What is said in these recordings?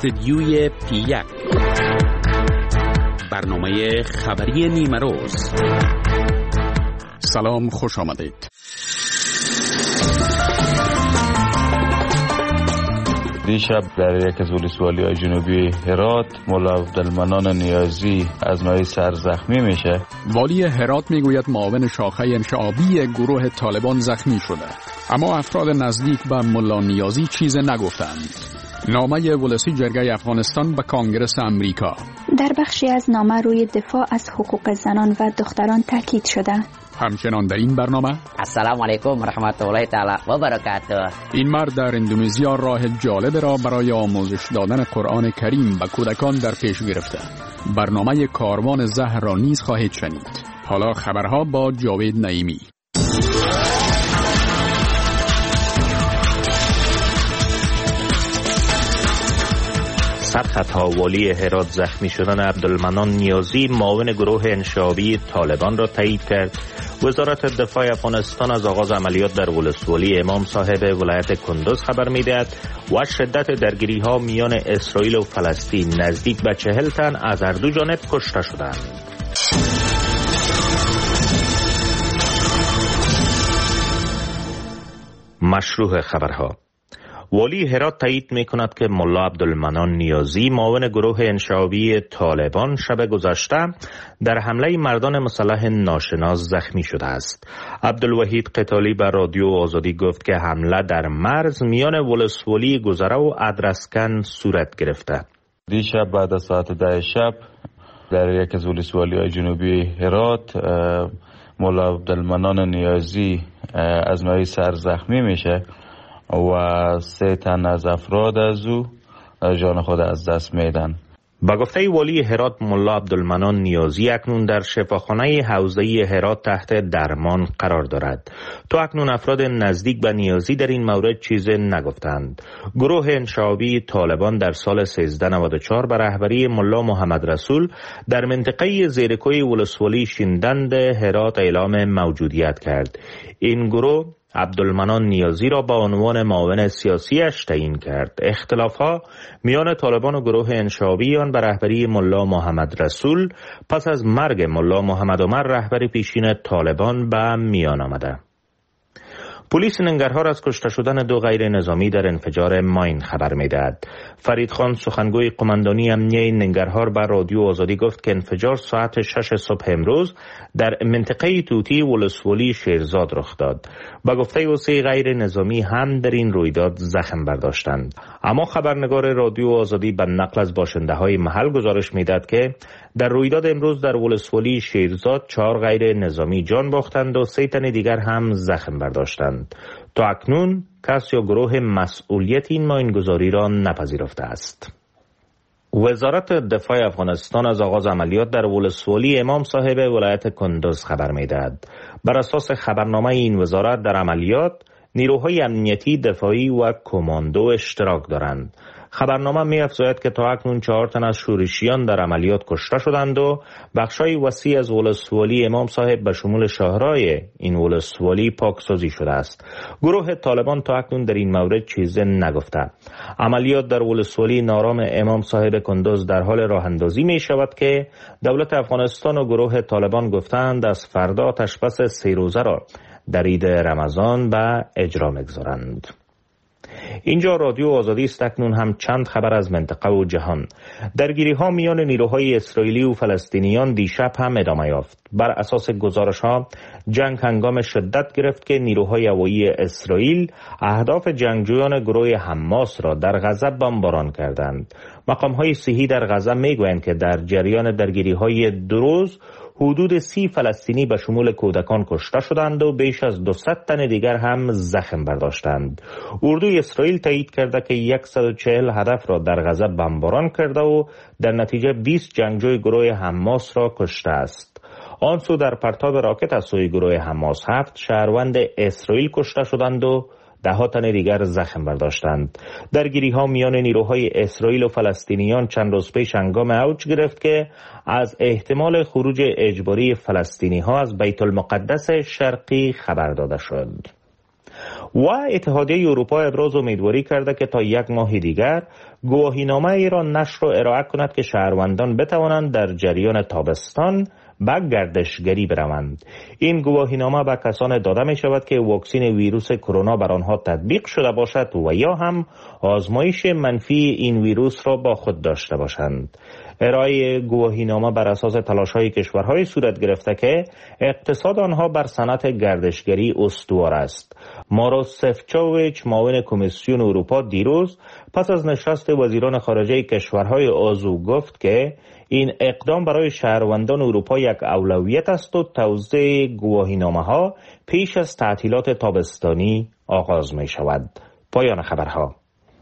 استدیوی P1 برنامه خبری نیمه روز. سلام، خوش آمدید. دیشب در یک از ولسوالی‌های جنوبی هرات ملا عبدالمنان نیازی از نوعی سر زخمی میشه. والی هرات میگوید معاون شاخه انشعابی گروه طالبان زخمی شده، اما افراد نزدیک به ملا نیازی چیز نگفتند. نامه ولسی جرگه افغانستان به کانگرس امریکا. در بخشی از نامه روی دفاع از حقوق زنان و دختران تاکید شده. همچنان در این برنامه السلام علیکم و رحمت الله تعالی و برکاته. این مرد در اندونزیا راه جالب را برای آموزش دادن قرآن کریم به کودکان در پیش گرفته. برنامه کاروان زهر را نیز خواهید شنید. حالا خبرها با جاوید نعیمی. صدها والی هرات زخمی شدن عبدالمنان نیازی معاون گروه انشعابی طالبان را تایید کرد. وزارت دفاع افغانستان از آغاز عملیات در ولسوالی امام صاحب ولایت کندوز خبر می‌دهد و شدت درگیری‌ها میان اسرائیل و فلسطین نزدیک به 40 تن از هر دو جانب کشته شدند. مشروع خبرها. والی هرات تایید می کند که ملا عبدالمنان نیازی معاون گروه انشعابی طالبان شب گذشته در حمله مردان مسلح ناشناس زخمی شده است. عبدالوحید قتالی به رادیو آزادی گفت که حمله در مرز میان ولسوالی گذره و ادرسکن صورت گرفته. دیشب بعد از ساعت 10 شب در یک از ولسوالی‌های جنوبی هرات ملا عبدالمنان نیازی از نوعی سر زخمی میشه و 3 تن از افراد از او جان خود از دست میدن. با گفته والی هرات ملا عبدالمنان نیازی اکنون در شفاخانه حوزه‌ای هرات تحت درمان قرار دارد. تا اکنون افراد نزدیک به نیازی در این مورد چیز نگفتند. گروه انشعابی طالبان در سال 1394 به رهبری ملا محمد رسول در منطقه زیرکوی ولسوالی شیندند هرات اعلام موجودیت کرد. این گروه عبدالمنان نیازی را به عنوان معاون سیاسیش تعیین کرد. اختلاف‌ها میان طالبان و گروه انشعابی آن به رهبری ملا محمد رسول پس از مرگ ملا محمد عمر رهبر پیشین طالبان به میان آمده. پلیس ننگرهار از کشته شدن 2 غیر نظامی در انفجار ماین خبر می‌دهد. فرید خان سخنگوی قماندانی امنیه ننگرهار به رادیو آزادی گفت که انفجار ساعت 6 صبح امروز در منطقه توتی ولسوالی شیرزاد رخ داد. با گفته او 3 غیر نظامی هم در این رویداد زخم برداشتند. اما خبرنگار رادیو آزادی به نقل از باشنده‌های محل گزارش می‌دهد که در رویداد امروز در ولسوالی شیرزاد 4 غیر نظامی جان باختند و 3 تن دیگر هم زخم برداشتند. تا اکنون کس یا گروه مسئولیت این ماینگذاری را نپذیرفته است. وزارت دفاع افغانستان از آغاز عملیات در ولسوالی امام صاحب ولایت کندوز خبر می‌دهد. بر اساس خبرنامه این وزارت در عملیات نیروهای امنیتی، دفاعی و کماندو اشتراک دارند. خبرنامه می‌افزاید که تا اکنون 4 تن از شورشیان در عملیات کشته شدند و بخشای وسیع از ولسوالی امام صاحب به شمول شهرهای این ولسوالی پاکسازی شده است. گروه طالبان تا اکنون در این مورد چیزی نگفته. عملیات در ولسوالی نارام امام صاحب کندوز در حال راه اندازی می شود که دولت افغانستان و گروه طالبان گفتند از فردا آتش‌بس 3 روزه را در عید رمضان به اجرا می‌گذارند. اینجا رادیو آزادی است. اکنون هم چند خبر از منطقه و جهان. درگیری‌ها میان نیروهای اسرائیلی و فلسطینیان دیشب هم ادامه یافت. بر اساس گزارش‌ها جنگ هنگام شدت گرفت که نیروهای هوایی اسرائیل اهداف جنگجویان گروه حماس را در غزه بمباران کردند. مقام‌های صحی در غزه می‌گویند که در جریان درگیری‌های 2 روز حدود 30 فلسطینی به شمول کودکان کشته شدند و بیش از 200 تن دیگر هم زخم برداشتند. اردوی اسرائیل تایید کرده که 140 هدف را در غزه بمباران کرده و در نتیجه 20 جنگجوی گروه حماس را کشته است. آن سو در پرتاب راکت از سوی گروه حماس 7 شهروند اسرائیل کشته شدند و 10 تن دیگر زخم برداشتند. درگیری‌ها میان نیروهای اسرائیل و فلسطینیان چند روز پیش هنگام اوج گرفت که از احتمال خروج اجباری فلسطینی‌ها از بیت المقدس شرقی خبر داده شد. و اتحادیه اروپا ابراز امیدواری کرده که تا 1 ماه دیگر گواهینامه ای را نشر و ارائه کند که شهروندان بتوانند در جریان تابستان به گردشگری بروند. این گواهینامه به کسان داده می شود که واکسن ویروس کرونا بر آنها تطبیق شده باشد و یا هم آزمایش منفی این ویروس را با خود داشته باشند. ارائه گواهینامه بر اساس تلاش‌های کشورهای صورت گرفته که اقتصاد آنها بر صنعت گردشگری استوار است. ماروس سفچوویچ معاون کمیسیون اروپا دیروز پس از نشست وزیران خارجه کشورهای عضو گفت که این اقدام برای شهروندان اروپا یک اولویت است و توزیع گواهینامه‌ها پیش از تعطیلات تابستانی آغاز می شود. پایان خبرها.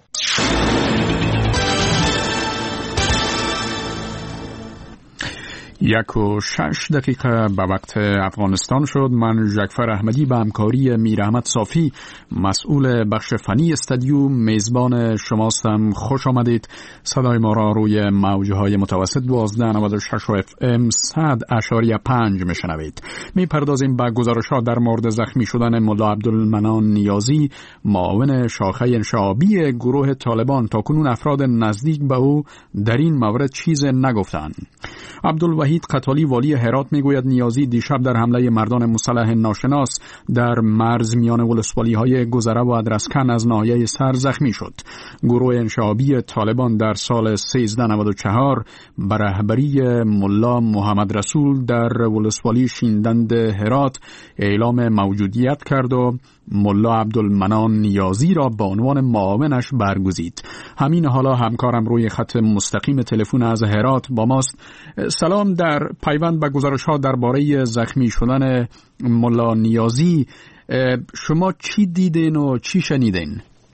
1:06 به وقت افغانستان شد. من جعفر احمدی به همکاری میر احمد صافی مسئول بخش فنی استودیو میزبان شماستم. خوش آمدید. صدای ما را روی موجهای متوسط 1296 و FM 100.5 میشنوید. میپردازیم به گزارش‌ها در مورد زخمی شدن ملا عبدالمنان نیازی، معاون شاخه انشعابی گروه طالبان. تاکنون افراد نزدیک به او در این مورد چیز نگفتند. عبدالوحید قتالی والی هرات میگوید نیازی دیشب در حمله مردان مسلح ناشناس در مرز میان ولسوالی‌های گذره و ادرسکن از ناحیه سر زخمی شد. گروه انشعابی طالبان در سال 1394 به رهبری ملا محمد رسول در ولسوالی شیندند هرات اعلام موجودیت کرد و ملا عبدالمنان نیازی را به عنوان معاونش برگزید. همین حالا همکارم روی خط مستقیم تلفن از هرات با ماست. سلام. در پیوند به گزارش‌ها درباره زخمی شدن ملا نیازی شما چی دیدین و چی شنیدین؟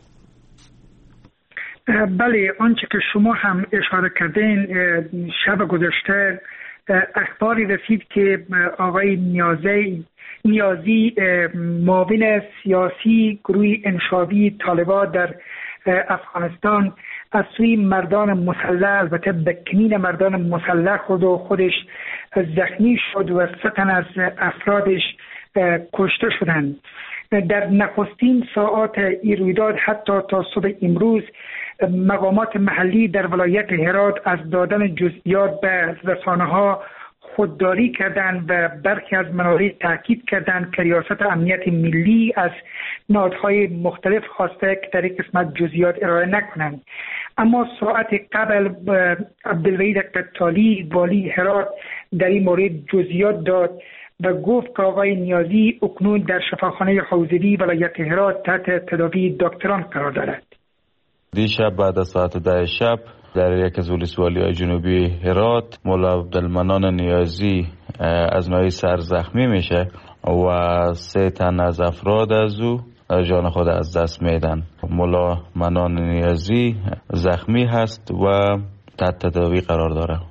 بله، آنچه که شما هم اشاره کردین، شب گذشته اخباری رسید که آقای نیازی معاون سیاسی گروه انشعابی طالبان در افغانستان از سوی مردان مسلح، البته به کمین مردان مسلح خودش زخمی شد و 3 تن از افرادش کشته شدند. در نخستین ساعات این رویداد حتی تا صبح امروز مقامات محلی در ولایت هرات از دادن جزئیات به رسانه‌ها خودداری کردند و برخی از منابع تاکید کردند که ریاست امنیت ملی از نهادهای مختلف خواسته که در این قسمت جزئیات ارائه نکنند. اما ساعت قبل عبدالوحید قتالی والی هرات در این مورد جزئیات داد و گفت که آقای نیازی اکنون در شفاخانه حوزوی ولایت هرات تحت تداوی دکتران قرار دارد. دیشب بعد از ساعت 10 شب در یک از ولسوالی‌های جنوبی هرات ملا عبدالمنان نیازی از ناحیه سر زخمی میشه و 3 تن از افراد از او جان خود از دست میدن. ملا منان نیازی زخمی هست و تحت تداوی قرار داره.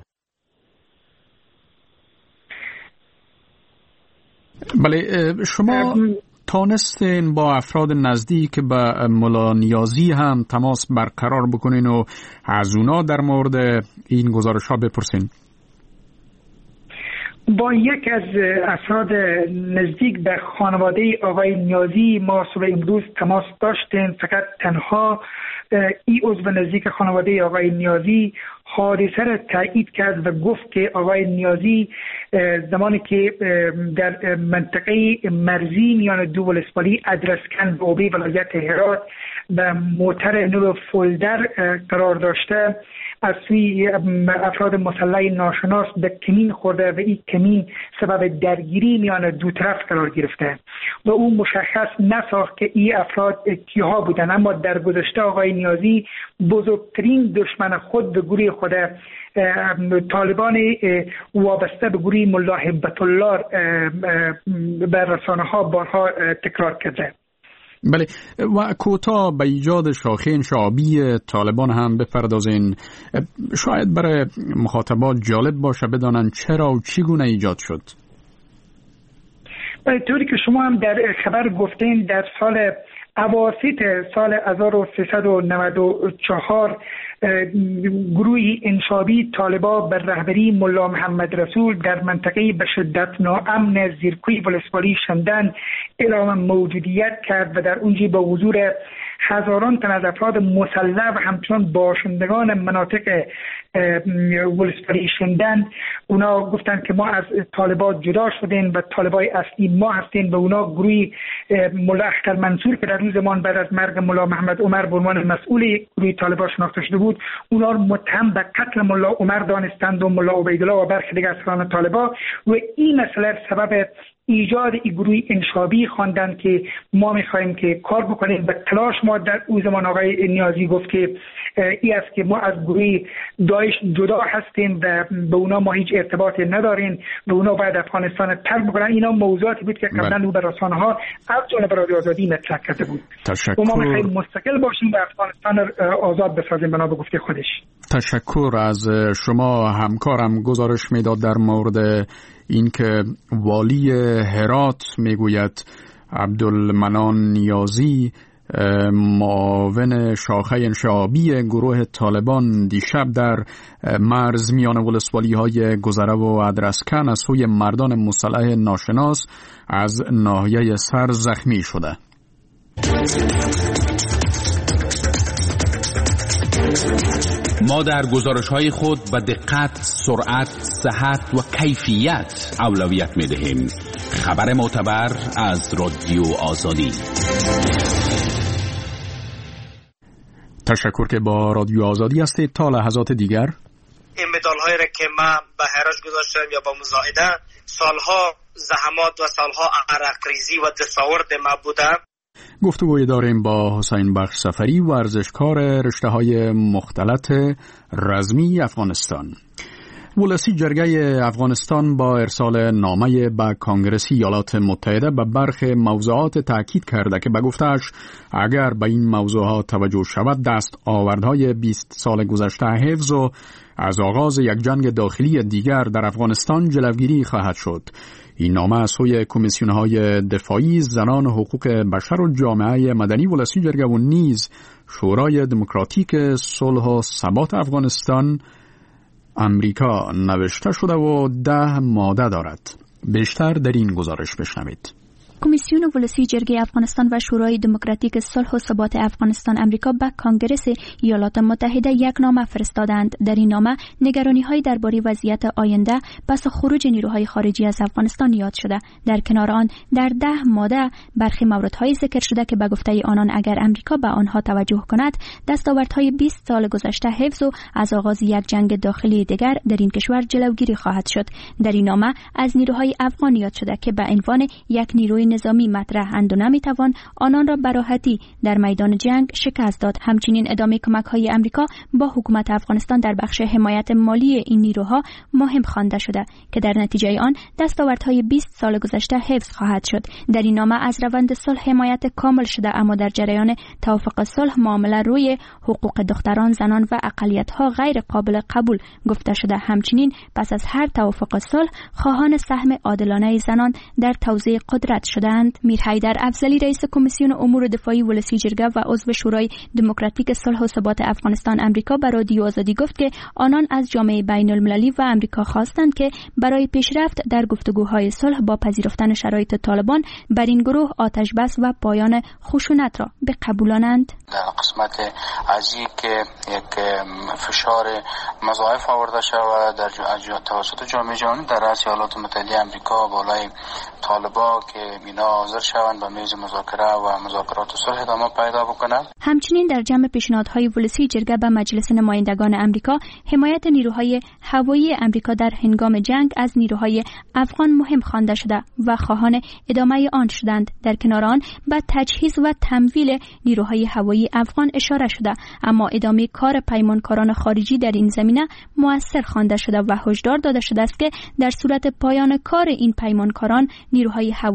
بله، شما تانستین با افراد نزدیک به ملا نیازی هم تماس برقرار بکنین و از اونا در مورد این گزارش ها بپرسین؟ با یک از افراد نزدیک به خانواده آقای نیازی ما صبح امروز تماس داشتیم. فقط تنها این عضو نزدیک خانواده آقای نیازی حادثه را تایید کرد و گفت که آقای نیازی زمانی که در منطقه مرزی میان دو ولسوالی ادرسکن و اوبی ولایت هرات و موتر نو فولدر قرار داشته، از سوی افراد مسلح ناشناس به کمین خورده و این کمین سبب درگیری میان دو طرف قرار گرفته و او مشخص نساخت که این افراد کیها بودن. اما در گذشته آقای نیازی بزرگترین دشمن خود به گروه خود طالبان وابسته به گروه ملا هبت الله به رسانه ها بارها تکرار کرده. بله، و کوتاه به ایجاد شاخه انشعابی طالبان هم بپردازین. شاید برای مخاطبات جالب باشه بدانن چرا و چگونه ایجاد شد. بله، طوری که شما هم در خبر گفتین در سال اواسط سال 1394 گروه انشابی طالبا بر رهبری ملا محمد رسول در منطقه به شدت ناامن زیرکوی ولسوالی شمدان اعلام موجودیت کرد و در اونجا با حضور هزاران تن از افراد مسلح و همچنان باشندگان مناطق ولسوالی شمدان اونا گفتند که ما از طالبان جدا شدیم و طالبای اصلی ما هستیم و اونا گروهی ملا اختر منصور که در روز زمان بعد از مرگ ملا محمد عمر به عنوان مسئول گروه طالبان شناخته شده بود اونا رو متهم به قتل ملا عمر دانستند و ملا عبیدالله و برخی دیگر افسران طالبان و این مسئله سبب ایجاد این گروه انشابی خواندند که ما می‌خوایم که کار بکنیم و تلاش ما در اون زمان آقای نیازی گفت که این است که ما از گروه داعش جدا هستیم و به اونا ما هیچ ارتباطی نداریم و اونا باید افغانستان ترک بکنن. اینا موضوعاتی بود که قبلا او بر رسانه‌ها از جانب رادیو آزادی مطرح کرده بود. تشکر. ما می‌خوایم مستقل باشیم و افغانستان آزاد بسازیم بنا به گفته خودش. تشکر از شما. همکارم گزارش میداد در مورد اینکه والی هرات میگوید عبدالمنان نیازی معاون شاخه انشعابی گروه طالبان دیشب در مرز میان ولسوالی‌های گذره و ادرسکن از سوی مردان مسلح ناشناس از ناحیه سر زخمی شده. ما در گزارش‌های خود به دقت، سرعت، صحت و کیفیت اولویت می‌دهیم. خبر معتبر از رادیو آزادی. تشکر که با رادیو آزادی هستید. تا لحظات دیگر این مدال‌هایی را که من به هراج گذاشتم یا با مساعده سالها زحمات و سالها عرق‌ریزی و دساورد ما بوده. گفتگوی داریم با حسین بخش سفری، ورزشکار رشته‌های مختلط رزمی افغانستان. ولسی جرگه افغانستان با ارسال نامه به کنگره ایالات متحده به برخی موضوعات تاکید کرده که به گفته‌اش اگر به این موضوعات توجه شود دست آوردهای 20 سال گذشته حفظ و از آغاز یک جنگ داخلی دیگر در افغانستان جلوگیری خواهد شد. این نامه از سوی کمیسیون‌های دفاعی، زنان، حقوق بشر و جامعه مدنی ولسی جرگه و نیز شورای دموکراتیک صلح و ثبات افغانستان امریکا نوشته شده و 10 ماده دارد. بیشتر در این گزارش بشنوید. کمیسیون ولسی جرگه افغانستان و شورای دموکراتیک صلح و ثبات افغانستان امریکا به کنگره ایالات متحده یک نامه فرستادند. در این نامه نگرانی‌های درباره وضعیت آینده پس خروج نیروهای خارجی از افغانستان یاد شده. در کنار آن در 10 ماده برخی موردهای ذکر شده که به گفته آنان اگر امریکا به آنها توجه کند دستاوردهای 20 سال گذشته حفظ و از آغاز یک جنگ داخلی دیگر در این کشور جلوگیری خواهد شد. در این نامه از نیروهای افغان یاد شده که به عنوان یک نیروی نظامی مطرح اند و نمیتوان آنان را به راحتی در میدان جنگ شکست داد. همچنین ادامه کمک‌های امریکا با حکومت افغانستان در بخش حمایت مالی این نیروها مهم خوانده شده که در نتیجه آن دستاوردهای 20 سال گذشته حفظ خواهد شد. در این نامه از روند صلح حمایت کامل شده، اما در جریان توافق صلح معامله روی حقوق دختران، زنان و اقلیت‌ها غیر قابل قبول گفته شده. همچنین پس از هر توافق صلح خواهان سهم عادلانه زنان در توزیع قدرت شدند. میر حیدر افضلی رئیس کمیسیون امور دفاعی ولسی جرگه و عضو شورای دموکراتیک صلح و ثبات افغانستان امریکا به رادیو آزادی گفت که آنان از جامعه بین المللی و امریکا خواستند که برای پیشرفت در گفتگوهای صلح با پذیرفتن شرایط طالبان بر این گروه آتش بس و پایان خشونت را بقبولانند. در قسمت عزیزی که یک فشار مضاعف آورده شود در توسط جامعه جهانی در رأس ایالات متحده امریکا بالای طالبان که اینا حاضر شوند به میز مذاکره و مذاکرات صلح ادامه پیدا بکنند. همچنین در جمع پیشنهادهای ولسی جرگه به مجلس نمایندگان امریکا حمایت نیروهای هوایی امریکا در هنگام جنگ از نیروهای افغان مهم خوانده شده و خواهان ادامه آن شدند. در کنار آن به تجهیز و تمویل نیروهای هوایی افغان اشاره شده، اما ادامه کار پیمانکاران خارجی در این زمینه مؤثر خوانده شده و هشدار داده شده است که در صورت پایان کار این پیمانکاران نیروهای هوایی افغان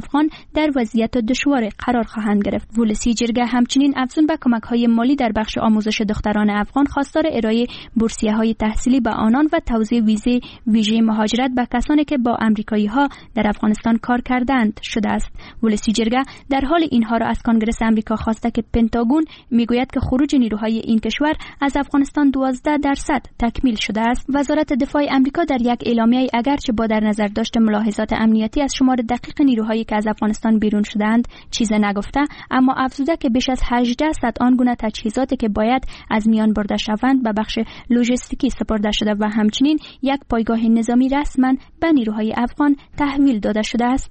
افغان در وضعیت دشوار قرار خواهند گرفت. ولسی جرگه همچنین افزون به کمک‌های مالی در بخش آموزش دختران افغان خواستار ارائه بورسیه‌های تحصیلی به آنان و توزیع ویژه مهاجرت به کسانی که با آمریکایی‌ها در افغانستان کار کردند شده است. ولسی جرگه در حال اینها را از کانگرس آمریکا خواسته که پنتاگون میگوید که خروج نیروهای این کشور از افغانستان 12% تکمیل شده است. وزارت دفاع آمریکا در یک اعلامیه اگرچه با در نظر داشت ملاحظات امنیتی از شمار دقیق نیروهایی که از افغانستان بیرون شدند چیز نگفته، اما افزوده که بیش از 1800 آنگونه تجهیزاتی که باید از میان برده شوند به بخش لوجستیکی سپرده شده و همچنین یک پایگاه نظامی رسما به نیروهای افغان تحویل داده شده است.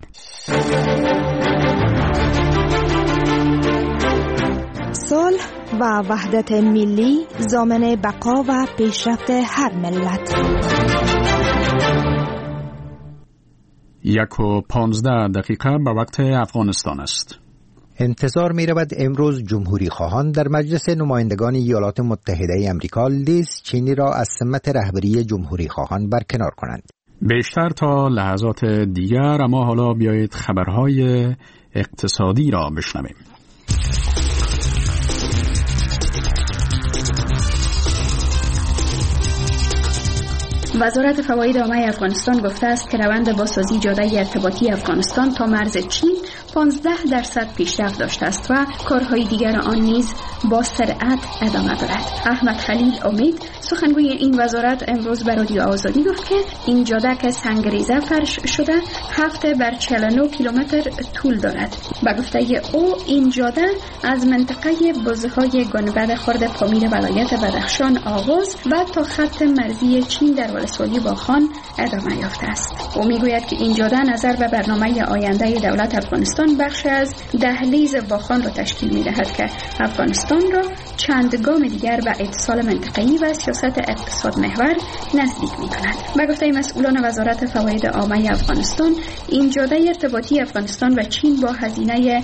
صلح و وحدت ملی ضامن بقا و پیشرفت هر ملت. 1:15 به وقت افغانستان است. انتظار می رود امروز جمهوری خواهان در مجلس نمایندگان ایالات متحده آمریکا لیز چینی را از سمت رهبری جمهوری خواهان برکنار کنند. بیشتر تا لحظات دیگر، اما حالا بیایید خبرهای اقتصادی را بشنویم. وزارت فواید عامه افغانستان گفته است که روند بازسازی جاده ارتباطی افغانستان تا مرز چین 15% پیشرفت داشته است و کارهای دیگر آن نیز با سرعت ادامه دارد. احمد خلیل امید سخنگوی این وزارت امروز به رادیو آزادی گفت که این جاده که سنگریزه فرش شده 7x49 کیلومتر طول دارد. به گفته او این جاده از منطقه بزهای گنبد خرد پامیر ولایت بدخشان آغاز و تا خط مرزی چین در ولسوالی باخان ادامه یافته است. او میگوید که این جاده نظر به برنامه آینده دولت افغانستان بخش از دهلیز باخان را تشکیل می‌دهد که افغانستان را چند گام دیگر به اتصال منطقه‌ای و سیاست اقتصاد محور نزدیک می‌کند. به گفته مسئولان وزارت فواید عامه افغانستان، این جاده ارتباطی افغانستان و چین با هزینه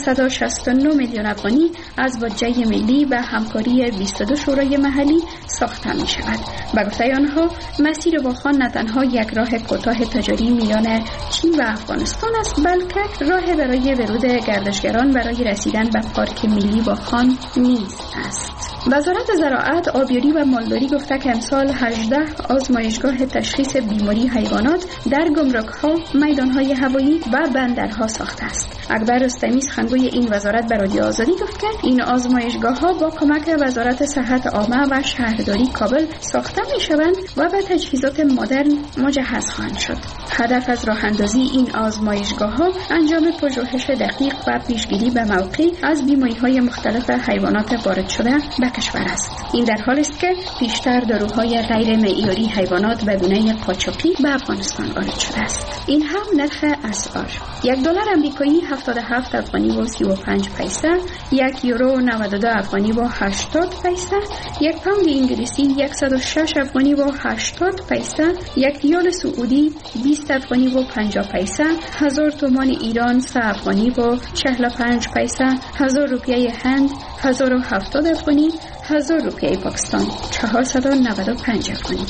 369 میلیون افغانی از بودجه ملی و همکاری 22 شورای محلی ساخته می‌شود. به گفته آنها، مسیر باخان نه تنها یک راه کوتاه تجاری میان چین و افغانستان است، بلکه راه برای ورود گردشگران برای رسیدن به پارک ملی باخان نیز است. وزارت زراعت، آبیاری و مالداری گفته که امسال 18 آزمایشگاه تشخیص بیماری حیوانات در گمرک‌ها، میدان‌های هوایی و بندرها ساخته است. اکبر رستمی سخنگوی این وزارت به رادیو آزادی گفت که این آزمایشگاه‌ها با کمک وزارت صحت عامه و شهرداری کابل ساخته می‌شوند و به تجهیزات مدرن مجهز خواهند شد. هدف از راه‌اندازی این آزمایشگاه‌ها انجام پژوهش دقیق و پیشگیری به موقع از بیماری‌های مختلف حیوانات وارد شده به کشور است. این در حالی است که پیشتر داروهای غیر معیاری حیوانات به گونه قاچاقی به افغانستان وارد شده است. این هم نرخ اسعار: $1 آمریکایی 77 افغانی و 35 پیسه، €1 92 افغانی و 80 پیسه، یک پوند انگلیسی 106 افغانی و 80 پیسه، یک ریال سعودی 20 افغانی و 50 پیسه، 1000 تومان ایران 3 افغانی و 45 پیسه، 1000 روپیه هند 1070 افغانی، 1000 روپیه پاکستان 495 افغانی.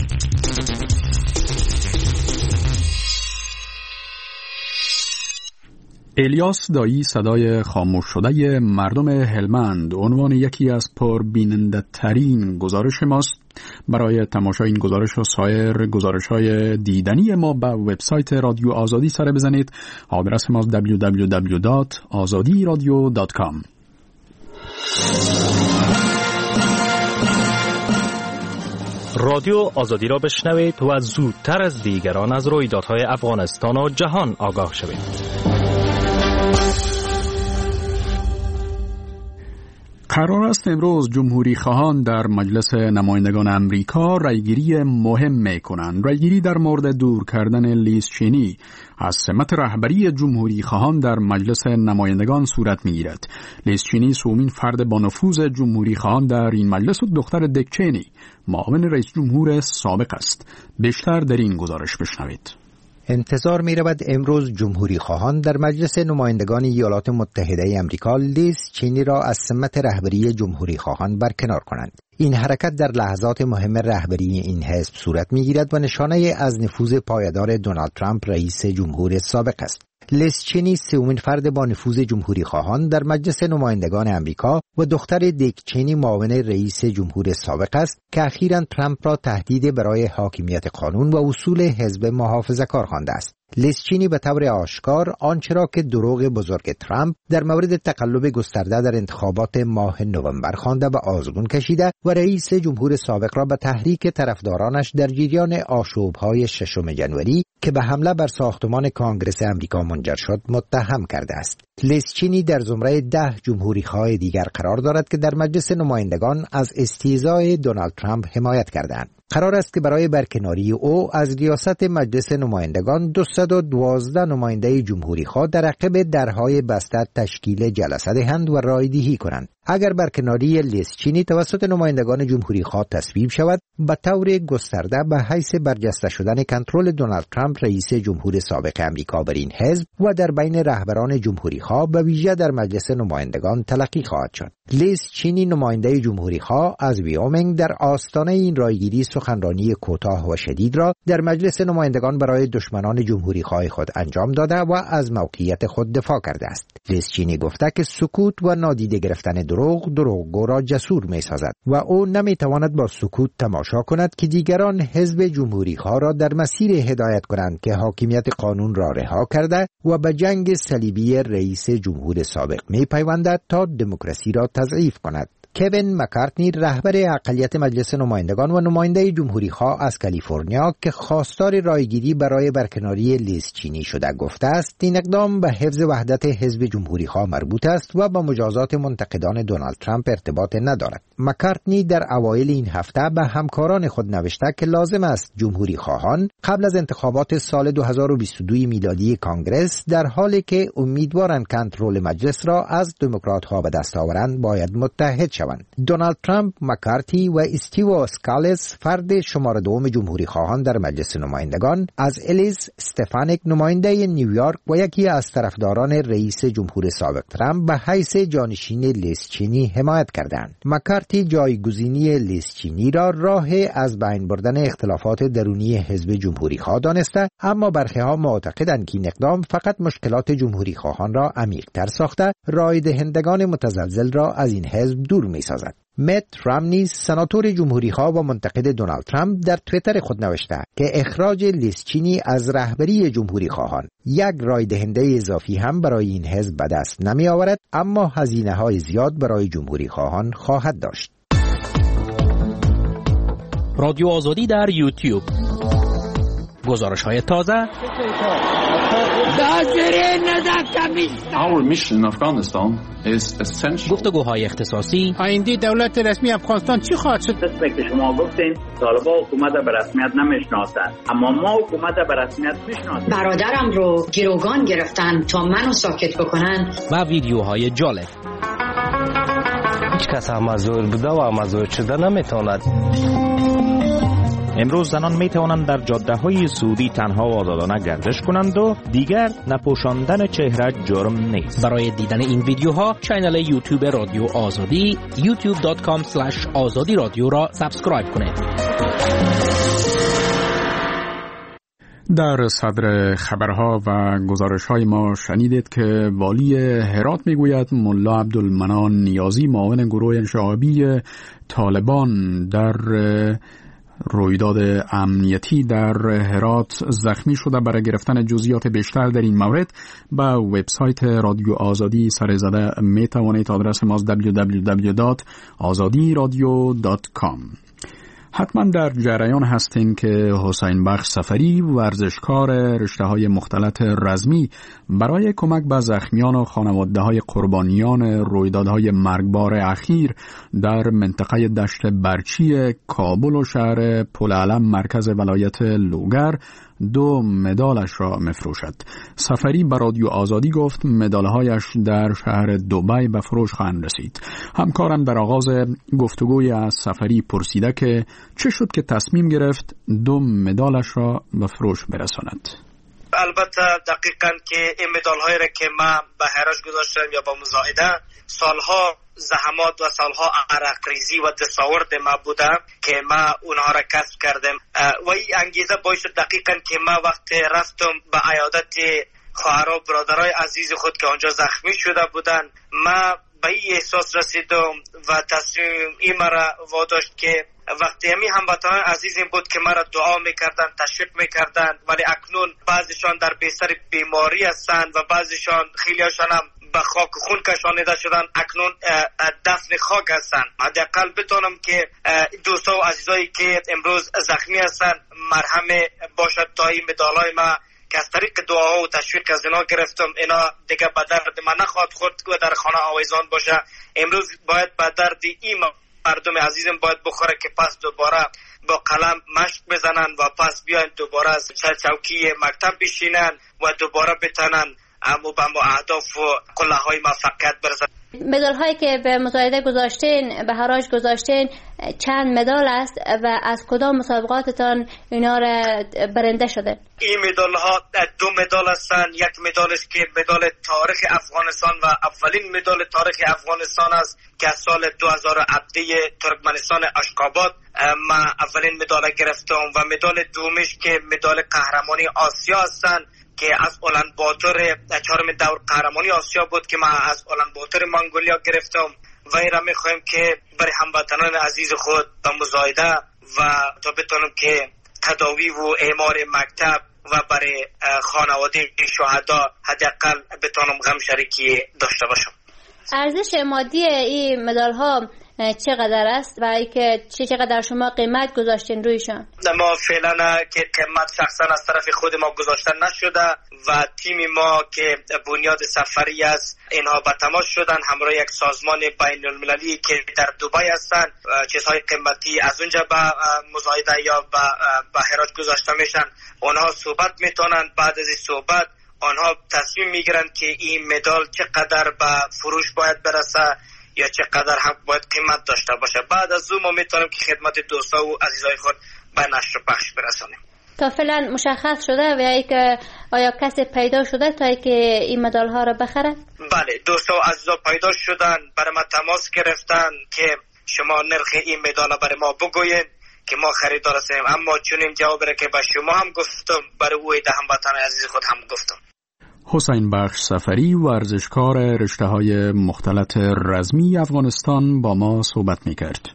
الیاس دایی صدای خاموش شده مردم هلمند عنوان یکی از پربیننده ترین گزارش ماست. برای تماشای این گزارش و سایر گزارش‌های دیدنی ما به وبسایت رادیو آزادی سر بزنید. آدرس ما www.azadiradio.com. رادیو آزادی را بشنوید و زودتر از دیگران از رویدادهای افغانستان و جهان آگاه شوید. قرار است امروز جمهوری خواهان در مجلس نمایندگان آمریکا رأیگیری مهم می‌کنند. رأیگیری در مورد دور کردن لیز چینی از سمت رهبری جمهوری خواهان در مجلس نمایندگان صورت می‌گیرد. لیز چینی سومین فرد با نفوذ جمهوری خواهان در این مجلس و دختر دک چینی، معاون رئیس جمهور سابق است. بیشتر در این گزارش بشنوید. انتظار می رود امروز جمهوری خواهان در مجلس نمایندگان ایالات متحده آمریکا لیز چینی را از سمت رهبری جمهوری خواهان برکنار کنند. این حرکت در لحظات مهم رهبری این حزب صورت می گیرد و نشانه از نفوذ پایدار دونالد ترامپ رئیس جمهور سابق است. لیز چینی سومین فرد با نفوذ جمهوری خواهان در مجلس نمایندگان امریکا و دختر دیک چینی معاون رئیس جمهور سابق است که اخیراً ترامپ را تهدید برای حاکمیت قانون و اصول حزب محافظه‌کار خوانده است. لیز چینی به طور آشکار آنچه را که دروغ بزرگ ترامپ در مورد تقلب گسترده در انتخابات ماه نوامبر خوانده و آزمون کشیده و رئیس جمهور سابق را به تحریک طرفدارانش در جریان آشوب‌های 6 ژانویه که به حمله بر ساختمان کانگرس امریکا منجر شد متهم کرده است. لیز چینی در زمره 10 جمهوری‌خواه دیگر قرار دارد که در مجلس نمایندگان از استیضاح دونالد ترامپ حمایت کردند. قرار است که برای برکناری او از ریاست مجلس نمایندگان 212 نماینده جمهوری‌خواه در عقب درهای بسته تشکیل جلسه دهند و رایدهی کنند. اگر برکناری لیز چینی توسط نمایندگان جمهوری‌خواه تصویب شود، به طور گسترده به حیث برجسته شدن کنترل دونالد ترامپ رئیس جمهور سابق امریکا بر این حزب و در بین رهبران جمهوری‌خواه به ویژه در مجلس نمایندگان تلقی خواهد شد. لیز چینی نماینده جمهوری‌خواه از ویومینگ در آستانه این رایگیری سخنرانی کوتاه و شدید را در مجلس نمایندگان برای دشمنان جمهوری‌خواه خود انجام داده و از موقعیت خود دفاع کرده است. لیز چینی گفته که سکوت و نادیده گرفتن دروغگو را جسور می‌سازد و او نمی‌تواند با سکوت تماشا کند که دیگران حزب جمهوری‌خواه را در مسیر هدایت کنند که حاکمیت قانون را رها کرده و به جنگ صلیبی رئیس جمهور سابق می‌پیوندد تا دموکراسی را تضعیف کند. کوین مکارتنی رهبر اقلیت مجلس نمایندگان و نماینده جمهوری‌خواه از کالیفرنیا که خواستار رایگیری برای برکناری لیز چینی شده گفته است این اقدام به حفظ وحدت حزب جمهوری‌خواه مربوط است و با مجازات منتقدان دونالد ترامپ ارتباط ندارد. مکارتنی در اوایل این هفته به همکاران خود نوشته که لازم است جمهوری‌خواهان قبل از انتخابات سال 2022 میلادی کانگرس در حالی که امیدوارند کنترل مجلس را از دموکرات‌ها به دست آورند باید متحد شوند. دونالد ترامپ، مکارتی و استیو اسکالز فرد شماره دوم جمهوری خواهان در مجلس نمایندگان از الیز استفانیک نماینده نیویورک و یکی از طرفداران رئیس جمهور سابق ترامپ به حیث جانشین لیز چینی حمایت کردند. مکارتی جایگزینی لیز چینی را راه از بین بردن اختلافات درونی حزب جمهوری خواه دانسته، اما برخی‌ها معتقدند که این اقدام فقط مشکلات جمهوری خواهان را عمیق‌تر ساخته، رای دهندگان متزلزل را از این حزب دور می‌سازد. مت رامنی سناتور جمهوری‌خواه و منتقد دونالد ترامپ در توییتر خود نوشته که اخراج لیز چینی از رهبری جمهوری‌خواهان یک رای دهنده اضافی هم برای این حزب به دست نمی آورد، اما هزینه‌های زیاد برای جمهوری‌خواهان خواهد داشت. رادیو آزادی در یوتیوب، گزارش‌های تازه، Our mission in Afghanistan is essential. گفتگوهای اختصاصی. آینده دولت رسمی افغانستان چی خواهد شد؟ دسته که شما گفتین طالبان حکومت به رسمیت نمیشناسند، اما ما حکومت به رسمیت میشناسیم. برادرم رو گروگان گرفتن تا منو ساکت بکنن. و ویدیوهای جالب. هیچ کس مزور بوده و مزور شده نمیتواند. امروز زنان می توانند در جاده‌های سعودی تنها و آزادانه گردش کنند و دیگر نپوشاندن چهره جرم نیست. برای دیدن این ویدیوها کانال یوتیوب رادیو آزادی youtube.com/azadi رادیو را سابسکرایب کنید. در صدر خبرها و گزارش‌های ما شنیدید که والی هرات میگوید ملا عبدالمنان نیازی معاون گروه انشعابی طالبان در رویداد امنیتی در هرات زخمی شده. برای گرفتن جزئیات بیشتر در این مورد به وبسایت رادیو آزادی سر زده می توانید. آدرس ما www.azadiradio.com. حتما در جریان هستین که حسین بخش سفری ورزشکار رشته‌های مختلط رزمی برای کمک به زخمیان و خانواده‌های قربانیان رویدادهای مرگبار اخیر در منطقه دشت برچی کابل و شهر پلعلم مرکز ولایت لوگر 2 مدالش را مفروشد. سفری به رادیو آزادی گفت مدالهایش در شهر دبی به فروش خواهند رسید. همکارم در آغاز گفتگوی از سفری پرسیده که چه شد که تصمیم گرفت 2 مدالش را به فروش برساند. البته دقیقاً که این مدال‌هایی را که من به هراج گذاشتم یا با مزایده سالها زحمات و سالها عرق ریزی و دساورد ما بوده که ما اونها را کسب کردم و این انگیزه باعث شد دقیقاً که ما وقت رفتم به عیادت خواهر و برادرای عزیز خود که آنجا زخمی شده بودند. من به این احساس رسیدم و تصمیم این مرا واداشت که وقتی همین هموطنان عزیز این بود که مرا دعا میکردن، تشویق میکردن، ولی اکنون بعضیشان در بستر بیماری هستند و بعضیشان خیلیاشان هم به خاک و خون کشانیده شدن، اکنون دفن خاک هستند. حداقل بتونم که دوستا و عزیزایی که امروز زخمی هستند مرهم باشد تا این مدالای ما که از طریق دعاها و تشویق از اینا گرفتم، اینا دیگه به درد من نخواهد خورد و در خانه آویزان باشه. امروز باید به درد این مردم عزیزم باید بخوره که پس دوباره با قلم مشق بزنن و پس بیاین دوباره از چوکی مکتب بشینن و دوباره بتونن اما به اهداف و قله های موفقیت برسن. مدال هایی که به مزایده گذاشتین، به حراج گذاشتین، چند مدال است و از کدام مسابقاتتان اینا را برنده شده؟ این مدال ها 2 مدال هستند. یک مدال است که مدال تاریخ افغانستان و اولین مدال تاریخ افغانستان است که از سال 2017 ترکمنستان اشخاباد من اولین مدال گرفتم و مدال دومش که مدال قهرمانی آسیا هستند که از اولان باتور 4 دور قهرمانی آسیا بود که من از اولان باتور منگولیا گرفتم و این را میخوایم که برای هموطنان عزیز خود به مزایده و تا بتونم که تداوی و اعمار مکتب و برای خانواده شهدا حداقل بتونم غم شریکی داشته باشم. ارزش مادی این مدال ها چقدر است و اینکه چقدر شما قیمت گذاشتین رویشان؟ ما فعلا که قیمت شخصا از طرف خود ما گذاشتن نشده و تیم ما که بنیاد سفری است اینها به تماس شدن همراه یک سازمان بین المللی که در دبی هستند. چیزهای قیمتی از اونجا به مزایده یا به حراج گذاشته میشن. اونها صحبت میتونن، بعد از این صحبت آنها تصمیم میگیرن که این مدال چقدر به فروش باید برسه یا چقدر هم باید قیمت داشته باشه. بعد از اون ما میتونیم که خدمت دوستا و عزیزای خود به نشر و پخش برسانیم. تا فعلا مشخص شده و یا که آیا کسی پیدا شده تا که این مدال ها را بخره؟ بله، دوستا و عزیزا پیدا شدن، برای ما تماس گرفتن که شما نرخ این مدال برای ما بگوین که ما خریدار هستیم. اما چون این جواب را که به شما هم گفتم برای اوی ده هموطن عزیز خود هم گفتم. حسین بخش سفری، ورزشکار رشته‌های مختلط رزمی افغانستان، با ما صحبت می‌کرد.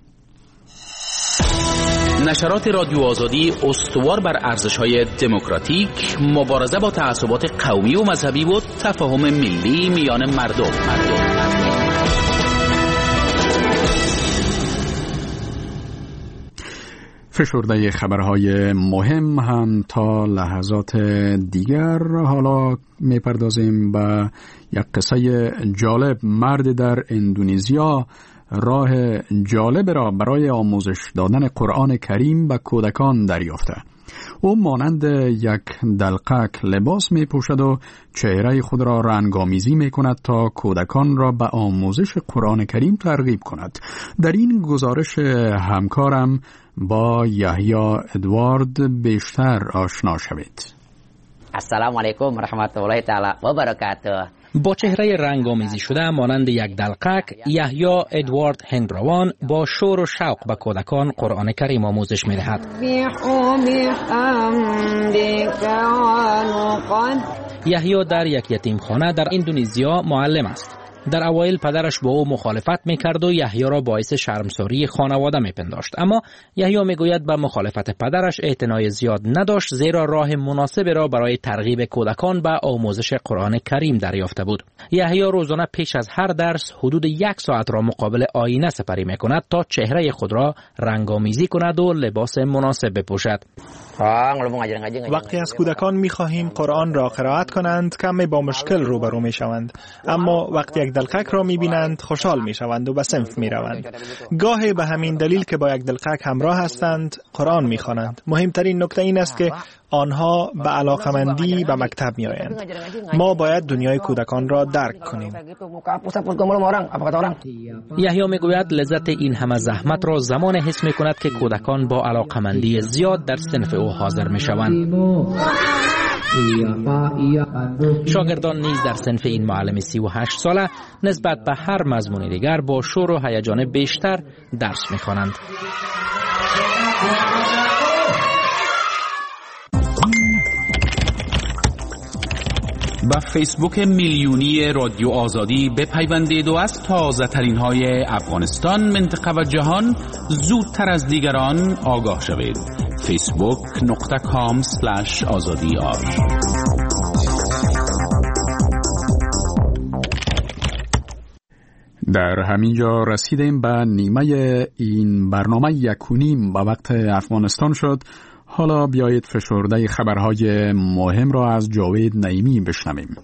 نشرات رادیو آزادی استوار بر ارزش‌های دموکراتیک، مبارزه با تعصبات قومی و مذهبی و تفاهم ملی میان مردم. فشرده خبرهای مهم هم تا لحظات دیگر. حالا میپردازیم به یک قصه جالب. مرد در اندونزیا راه جالب را برای آموزش دادن قرآن کریم به کودکان دریافته. او مانند یک دلقک لباس می پوشد و چهره خود را رنگامیزی می کند تا کودکان را به آموزش قرآن کریم ترغیب کند. در این گزارش همکارم با یحیی ادوارد بیشتر آشنا شوید. السلام علیکم و رحمت الله تعالی و برکاته. با چهره رنگامیزی شده مانند یک دلقک، یحیی ادوارد هندراوان با شور و شوق به کودکان قرآن کریم آموزش می‌دهد. یحیی در یک یتیمخانه در اندونزیا معلم است. در اوایل پدرش با او مخالفت میکرد و یحیی را باعث شرمساری خانواده میپنداشت، اما یحیی میگوید به مخالفت پدرش اعتنای زیاد نداشت، زیرا راه مناسب را برای ترغیب کودکان به آموزش قرآن کریم دریافته بود. یحیی روزانه پیش از هر درس حدود 1 ساعت را مقابل آینه سپری میکند تا چهره خود را رنگامیزی کند و لباس مناسب بپوشد. وقتی از کودکان می‌خواهیم قرآن را قرائت کنند کمی با مشکل روبرو می‌شوند، اما وقتی یک دلقک را می‌بینند خوشحال می‌شوند و به صنف می‌روند. گاهی به همین دلیل که با یک دلقک همراه هستند قرآن می‌خوانند. مهمترین نکته این است که آنها به علاقمندی به مکتب می‌آیند. ما باید دنیای کودکان را درک کنیم. یحیی میگوید لذت این همه زحمت را زمان حس می‌کند که کودکان با علاقمندی زیاد در صنف او حاضر می‌شوند. شاگردان نیز در صنف این معلم 38 ساله نسبت به هر مضمون دیگر با شور و هیجان بیشتر درس می‌خوانند. با فیسبوک میلیونی رادیو آزادی بپیوندید و از تازه ترین های افغانستان، منطقه و جهان زودتر از دیگران آگاه شوید. facebook.com/azadi.ir. در همین جا رسیدیم به نیمه این برنامه 1.5 به وقت افغانستان شد. حالا بیایید فشرده خبرهای مهم را از جاوید نعیمی بشنویم.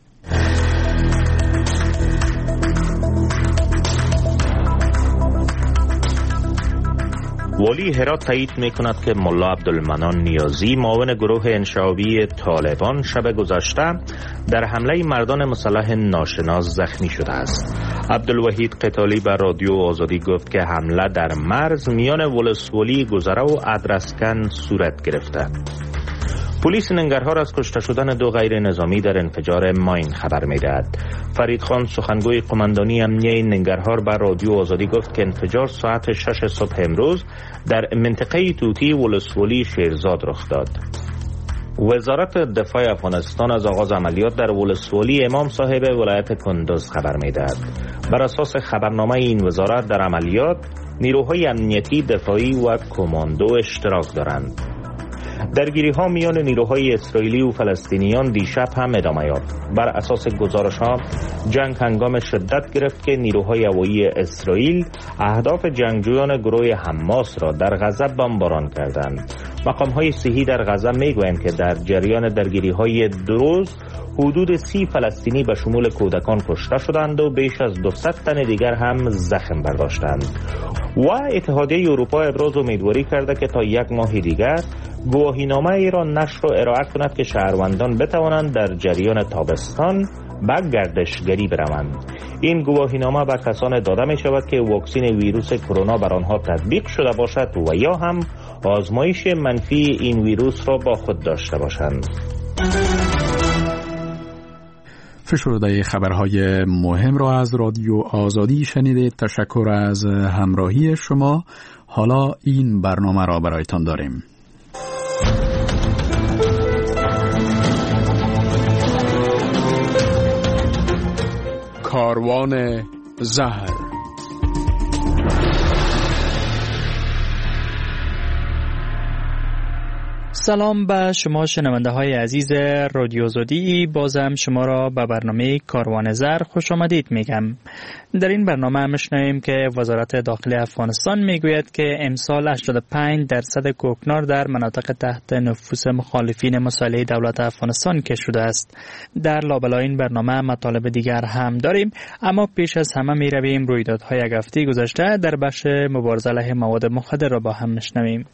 والی هرات تایید می‌کند که ملا عبدالمنان نیازی معاون گروه انشعابی طالبان شب گذشته در حمله مردان مسلح ناشناس زخمی شده است. عبدالوحید قتالی به رادیو آزادی گفت که حمله در مرز میان ولسوالی گذره و ادرسکن صورت گرفته. پلیس ننگرهار از کشته شدن 2 غیر نظامی در انفجار ماین خبر می‌دهد. فرید خان سخنگوی قماندانی امنیه ننگرهار به رادیو آزادی گفت که انفجار ساعت 6 صبح امروز در منطقه توتی ولسوالی شیرزاد رخ داد. وزارت دفاع افغانستان از آغاز عملیات در ولسوالی امام صاحب ولایت کندز خبر می‌دهد. بر اساس خبرنامه این وزارت در عملیات نیروهای امنیتی، دفاعی و کماندو اشتراک دارند. درگیری ها میان نیروهای اسرائیلی و فلسطینیان دیشب هم ادامه یافت. بر اساس گزارش ها جنگ هنگام شدت گرفت که نیروهای هوایی اسرائیل اهداف جنگجویان گروه حماس را در غزه بمباران کردند. مقام های صحی در غزه میگویند که در جریان درگیری های 2 روز حدود 30 فلسطینی به شمول کودکان کشته شدند و بیش از 200 تن دیگر هم زخم برداشتند. و اتحادیه اروپا ابراز امیدواری کرده که تا 1 ماه دیگر گواهینامه ای را نشر و ارائه کند که شهروندان بتوانند در جریان تابستان به گردشگری بروند. این گواهینامه به کسان داده می شود که واکسن ویروس کرونا بر آنها تطبیق شده باشد و یا هم آزمایش منفی این ویروس را با خود داشته باشند. فشرده خبرهای مهم را از رادیو آزادی شنیدید. تشکر از همراهی شما. حالا این برنامه را برایتان داریم. کاروان زهر. سلام به شما شنونده های عزیز رادیو آزادی. بازم شما را به برنامه کاروان زهر خوش آمدید میگم. در این برنامه میشنویم که وزارت داخلی افغانستان میگوید که امسال 85% کوکنار در مناطق تحت نفوذ مخالفین مسلح دولت افغانستان کشف شده است. در لابلای این برنامه مطالب دیگر هم داریم، اما پیش از همه میرویم رویدادهای یک هفته گذشته در بخش مبارزه علیه مواد مخدر را با هم میشنویم.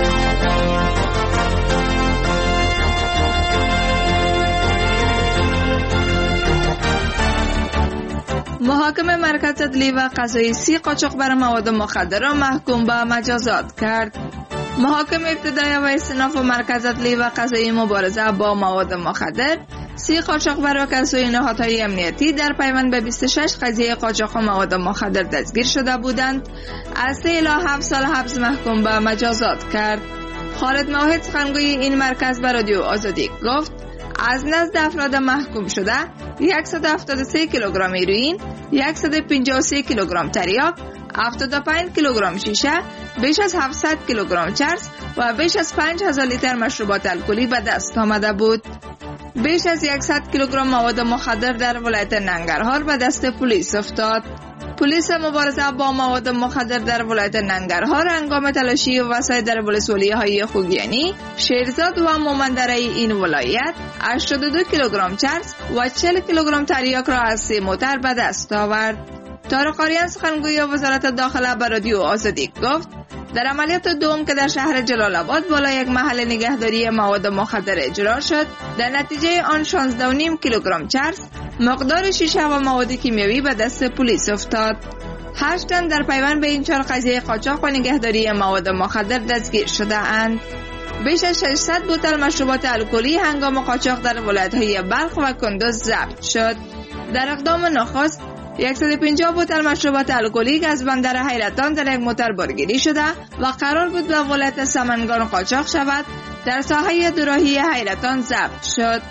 محاکمه مرکز عدلی و قضایی 30 قاچاقبر مواد مخدر را محکوم به مجازات کرد. محاکم ابتدایی و استئناف مرکز عدلی و قضایی مبارزه با مواد مخدر 30 قاچاقبر را که سوی نهادهای امنیتی در پیوند به 26 قضیه قاچاق مواد مخدر دستگیر شده بودند از 3 الی 7 سال حبس محکوم به مجازات کرد. خالد موحد سخنگوی این مرکز به رادیو آزادی گفت از نزد افراد محکوم شده 173 کیلوگرم هیروئین، 153 کیلوگرم تریاک، 75 کیلوگرم شیشه، بیش از 700 کیلوگرم چرس و بیش از 5000 لیتر مشروبات الکلی به دست آمده بود. بیش از 100 کیلوگرم مواد مخدر در ولایت ننگرهار به دست پلیس افتاد. پلیس مبارزه با مواد مخدر در ولایت ننگرهار هنگام تلاشی وسایل در ولسوالی‌های خوگیانی، شیرزاد و مومندره این ولایت 82 کیلوگرم چرس و 40 کیلوگرم تریاک را از 3 موتر به دست آورد. طارق آریان سخنگوی وزارت داخله به رادیو آزادی گفت در عملیات دوم که در شهر جلال آباد بالای یک محل نگهداری مواد مخدر اجرا شد، در نتیجه آن 16.5 کیلوگرم چرس، مقدار شیشه و مواد کیمیایی به دست پلیس افتاد. 8 تن در پیوند به این 4 قضیه قاچاق و نگهداری مواد مخدر دستگیر شده اند. بیش از 600 بوتل مشروبات الکلی هنگام قاچاق در ولایت‌های بلخ و کندز ضبط شد. در اقدام نخست 150 بوتل مشروبات الکلی از بندر حیرتان در یک موتر بارگیری شده و قرار بود به ولایت سمنگان قاچاق شود در ساحه دوراهی حیرتان ضبط شد.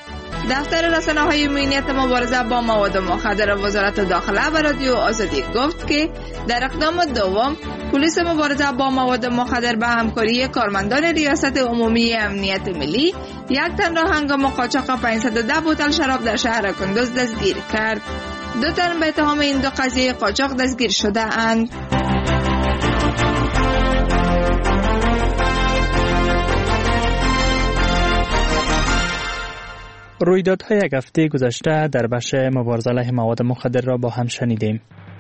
دفتر رسانه‌های امنیت مبارزه با مواد مخدر وزارت داخله به رادیو آزادی گفت که در اقدام دوم پلیس مبارزه با مواد مخدر به همکاری کارمندان ریاست عمومی امنیت ملی یک تن را هنگام قاچاق 510 بوتل شراب در شهر کندوز دستگیر کرد. 2 تن به اتهام این دو قضیه قاچاق دستگیر شده اند. رویدادهای یک هفته گذشته در بخش مبارزه علیه مواد مخدر را با هم شنیدیم.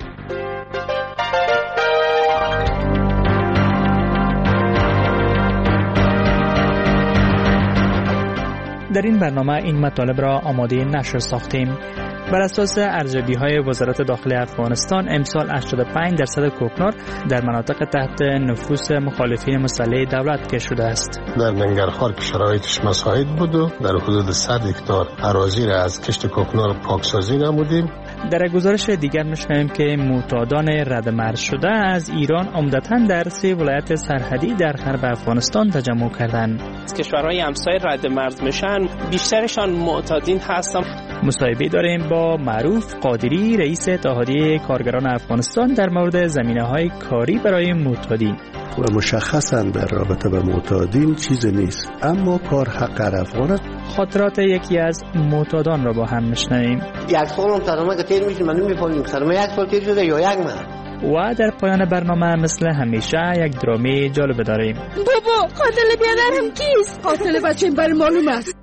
در این برنامه این مطالب را آماده نشر ساختیم. بر اساس ارزیابی‌های وزارت داخلی افغانستان امسال 85% کوکنار در مناطق تحت نفوذ مخالفین مسلح دولت کشف شده است. در ننگرهار که شرایطش مساعد بود و در حدود 100 هکتار اراضی را از کشت کوکنار پاکسازی نمودیم. در گزارش دیگر می‌شنویم که معتادان ردمرز شده از ایران عمدتاً در 3 ولایت سرحدی در غرب افغانستان تجمع کردند. کشورهای همسایه ردمرز میشن، بیشترشان معتادین هستند. مصاحبه داریم با معروف قادری رئیس اتحادیه کارگران افغانستان در مورد زمینه‌های کاری برای معتادین. و مشخصاً در رابطه با معتادین چیز نیست، اما کار حق افغان است. خاطرات یکی از معتادان را با هم میشنویم. یک سال هم سرمایه که تیر میشه، من نمی‌فهمم سرمایه یک سال تیر شده یا یک ماه. و در پایان برنامه مثل همیشه یک درامی جالب داریم. بابا قاتل بیادرم کیست؟ قاتل بچه برای معلوم است.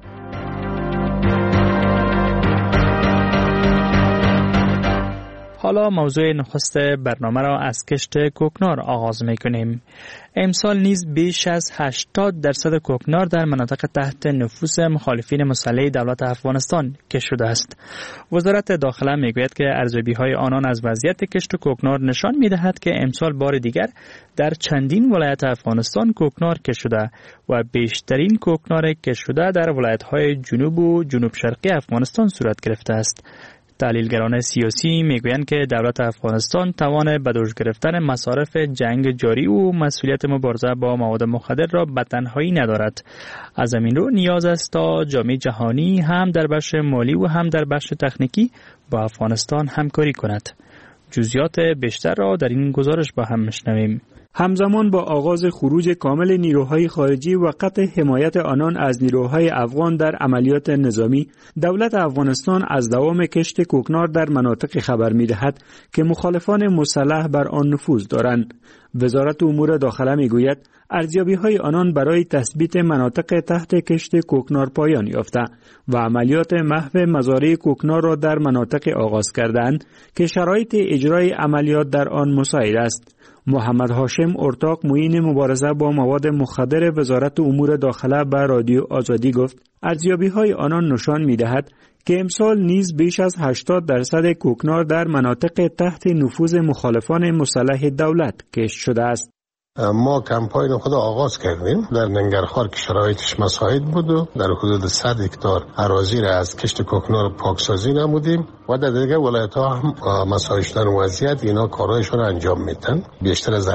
حالا موضوع نخست برنامه را از کشت کوکنار آغاز می‌کنیم. امسال نیز بیش از 80% کوکنار در مناطق تحت نفوذ مخالفین مسلح دولت افغانستان کشف شده است. وزارت داخله میگوید که ارزیابی‌های آنان از وضعیت کشت کوکنار نشان می‌دهد که امسال بار دیگر در چندین ولایت افغانستان کوکنار کشف شده و بیشترین کوکنار کشف شده در ولایت‌های جنوب و جنوب شرقی افغانستان صورت گرفته است. تحلیلگران سیاسی میگویند که دولت افغانستان توان به دوش گرفتن مصارف جنگ جاری و مسئولیت مبارزه با مواد مخدر را به تنهایی ندارد. از همین رو نیاز است تا جامعه جهانی هم در بخش مالی و هم در بخش تکنیکی با افغانستان همکاری کند. جزئیات بیشتر را در این گزارش با هم میشنویم. همزمان با آغاز خروج کامل نیروهای خارجی و قطع حمایت آنان از نیروهای افغان در عملیات نظامی، دولت افغانستان از دوام کشت کوکنار در مناطق خبر می‌دهد که مخالفان مسلح بر آن نفوذ دارند. وزارت امور داخله می‌گوید ارزیابی‌های آنان برای تثبیت مناطق تحت کشت کوکنار پایان یافته و عملیات محو مزارع کوکنار را در مناطق آغاز کردند که شرایط اجرای عملیات در آن مساعد است. محمد هاشم ارتاق معین مبارزه با مواد مخدر وزارت امور داخله به رادیو آزادی گفت ارزیابی‌های آنان نشان می‌دهد که امسال نیز بیش از 80% کوکنار در مناطق تحت نفوذ مخالفان مسلح دولت کشف شده است. ما کمپاین خود آغاز کردیم در ننگرهار که شرایطش مساعد بود و در حدود 100 هکتار اراضی را از کشت کوکنار پاکسازی نمودیم و در دیگر ولایت‌ها هم مساعد شدن وضعیت اینا کارهایشون انجام میدن. بیشتر از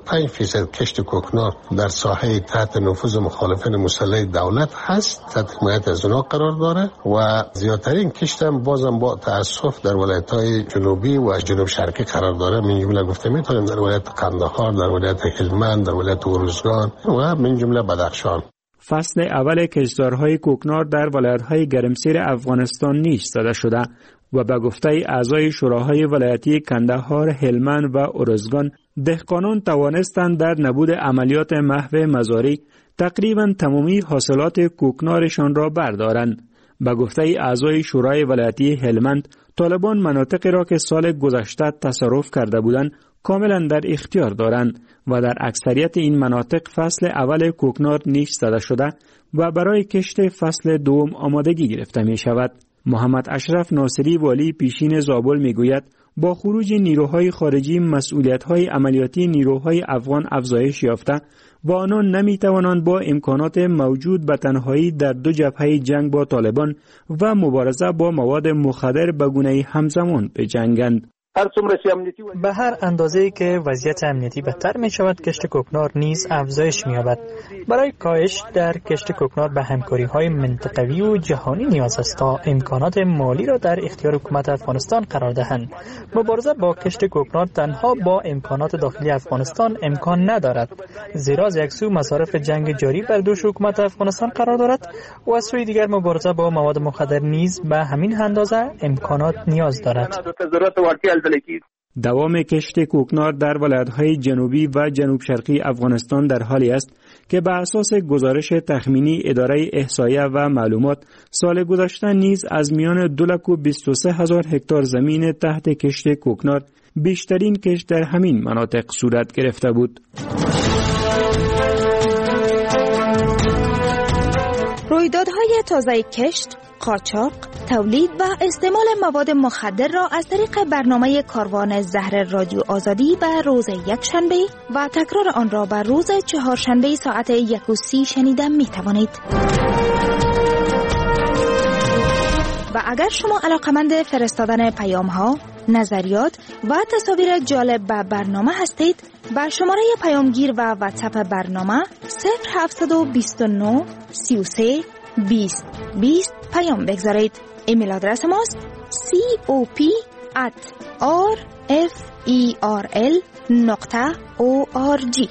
85% کشت کوکنار در ساحه تحت نفوذ مخالفین مسلح دولت هست، تحت حمایت از اونا قرار داره و زیادترین کشت هم بازم با تأسف در ولایت‌های جنوبی و جنوب شرقی قرار داره. من جمله گفته میتونیم در ولایت قندهار، در ولایت هلمند، در ولایت ارزگان و من جمله بدخشان. فصل اول کشتزارهای کوکنار در ولایت‌های گرمسیر افغانستان نیش زده شده و به گفته اعضای شوراهای ولایتی کندهار، هلمند و ارزگان، دهقانان توانستند در نبود عملیات محو مزارع تقریباً تمامی حاصلات کوکنارشان را بردارند. به گفته اعضای شورای ولایتی هلمند، طالبان مناطقی را که سال گذشته تصرف کرده بودند کاملا در اختیار دارند و در اکثریت این مناطق فصل اول کوکنار نیش زده شده و برای کشت فصل دوم آمادگی گرفته می شود. محمد اشرف ناصری والی پیشین زابل می گوید با خروج نیروهای خارجی مسئولیت‌های عملیاتی نیروهای افغان افزایش یافته و آنان نمی توانند با امکانات موجود به تنهایی در دو جبهه جنگ با طالبان و مبارزه با مواد مخدر به گونه همزمان بجنگند. به هر اندازه‌ای که وضعیت امنیتی بهتر می شود کشت کوکنار نیز افزایش می یابد. برای کاهش در کشت کوکنار به همکاری‌های منطقوی و جهانی نیاز است تا امکانات مالی را در اختیار حکومت افغانستان قرار دهند. مبارزه با کشت کوکنار تنها با امکانات داخلی افغانستان امکان ندارد، زیرا از یک سو مصارف جنگ جاری بر دوش حکومت افغانستان قرار دارد و از سوی دیگر مبارزه با مواد مخدر نیز به همین اندازه امکانات نیاز دارد. دوام کشت کوکنار در ولایت‌های جنوبی و جنوب شرقی افغانستان در حالی است که به اساس گزارش تخمینی اداره احصایه و معلومات سال گذشته نیز از میان 2,23,000 هکتار زمین تحت کشت کوکنار بیشترین کشت در همین مناطق صورت گرفته بود. رویدادهای تازه کشت، قاچاق، تولید و استعمال مواد مخدر را از طریق برنامه کاروان زهر رادیو آزادی به روز یکشنبه و تکرار آن را به روز چهارشنبه ساعت 1:30 شنیده می توانید. و اگر شما علاقمند فرستادن پیام ها، نظریات و تصاویر جالب به برنامه هستید، بر شماره پیامگیر و واتساپ برنامه 0729 33 20 20 پیام بگذارید. ایمیل آدرس ماست cop@rferl.org.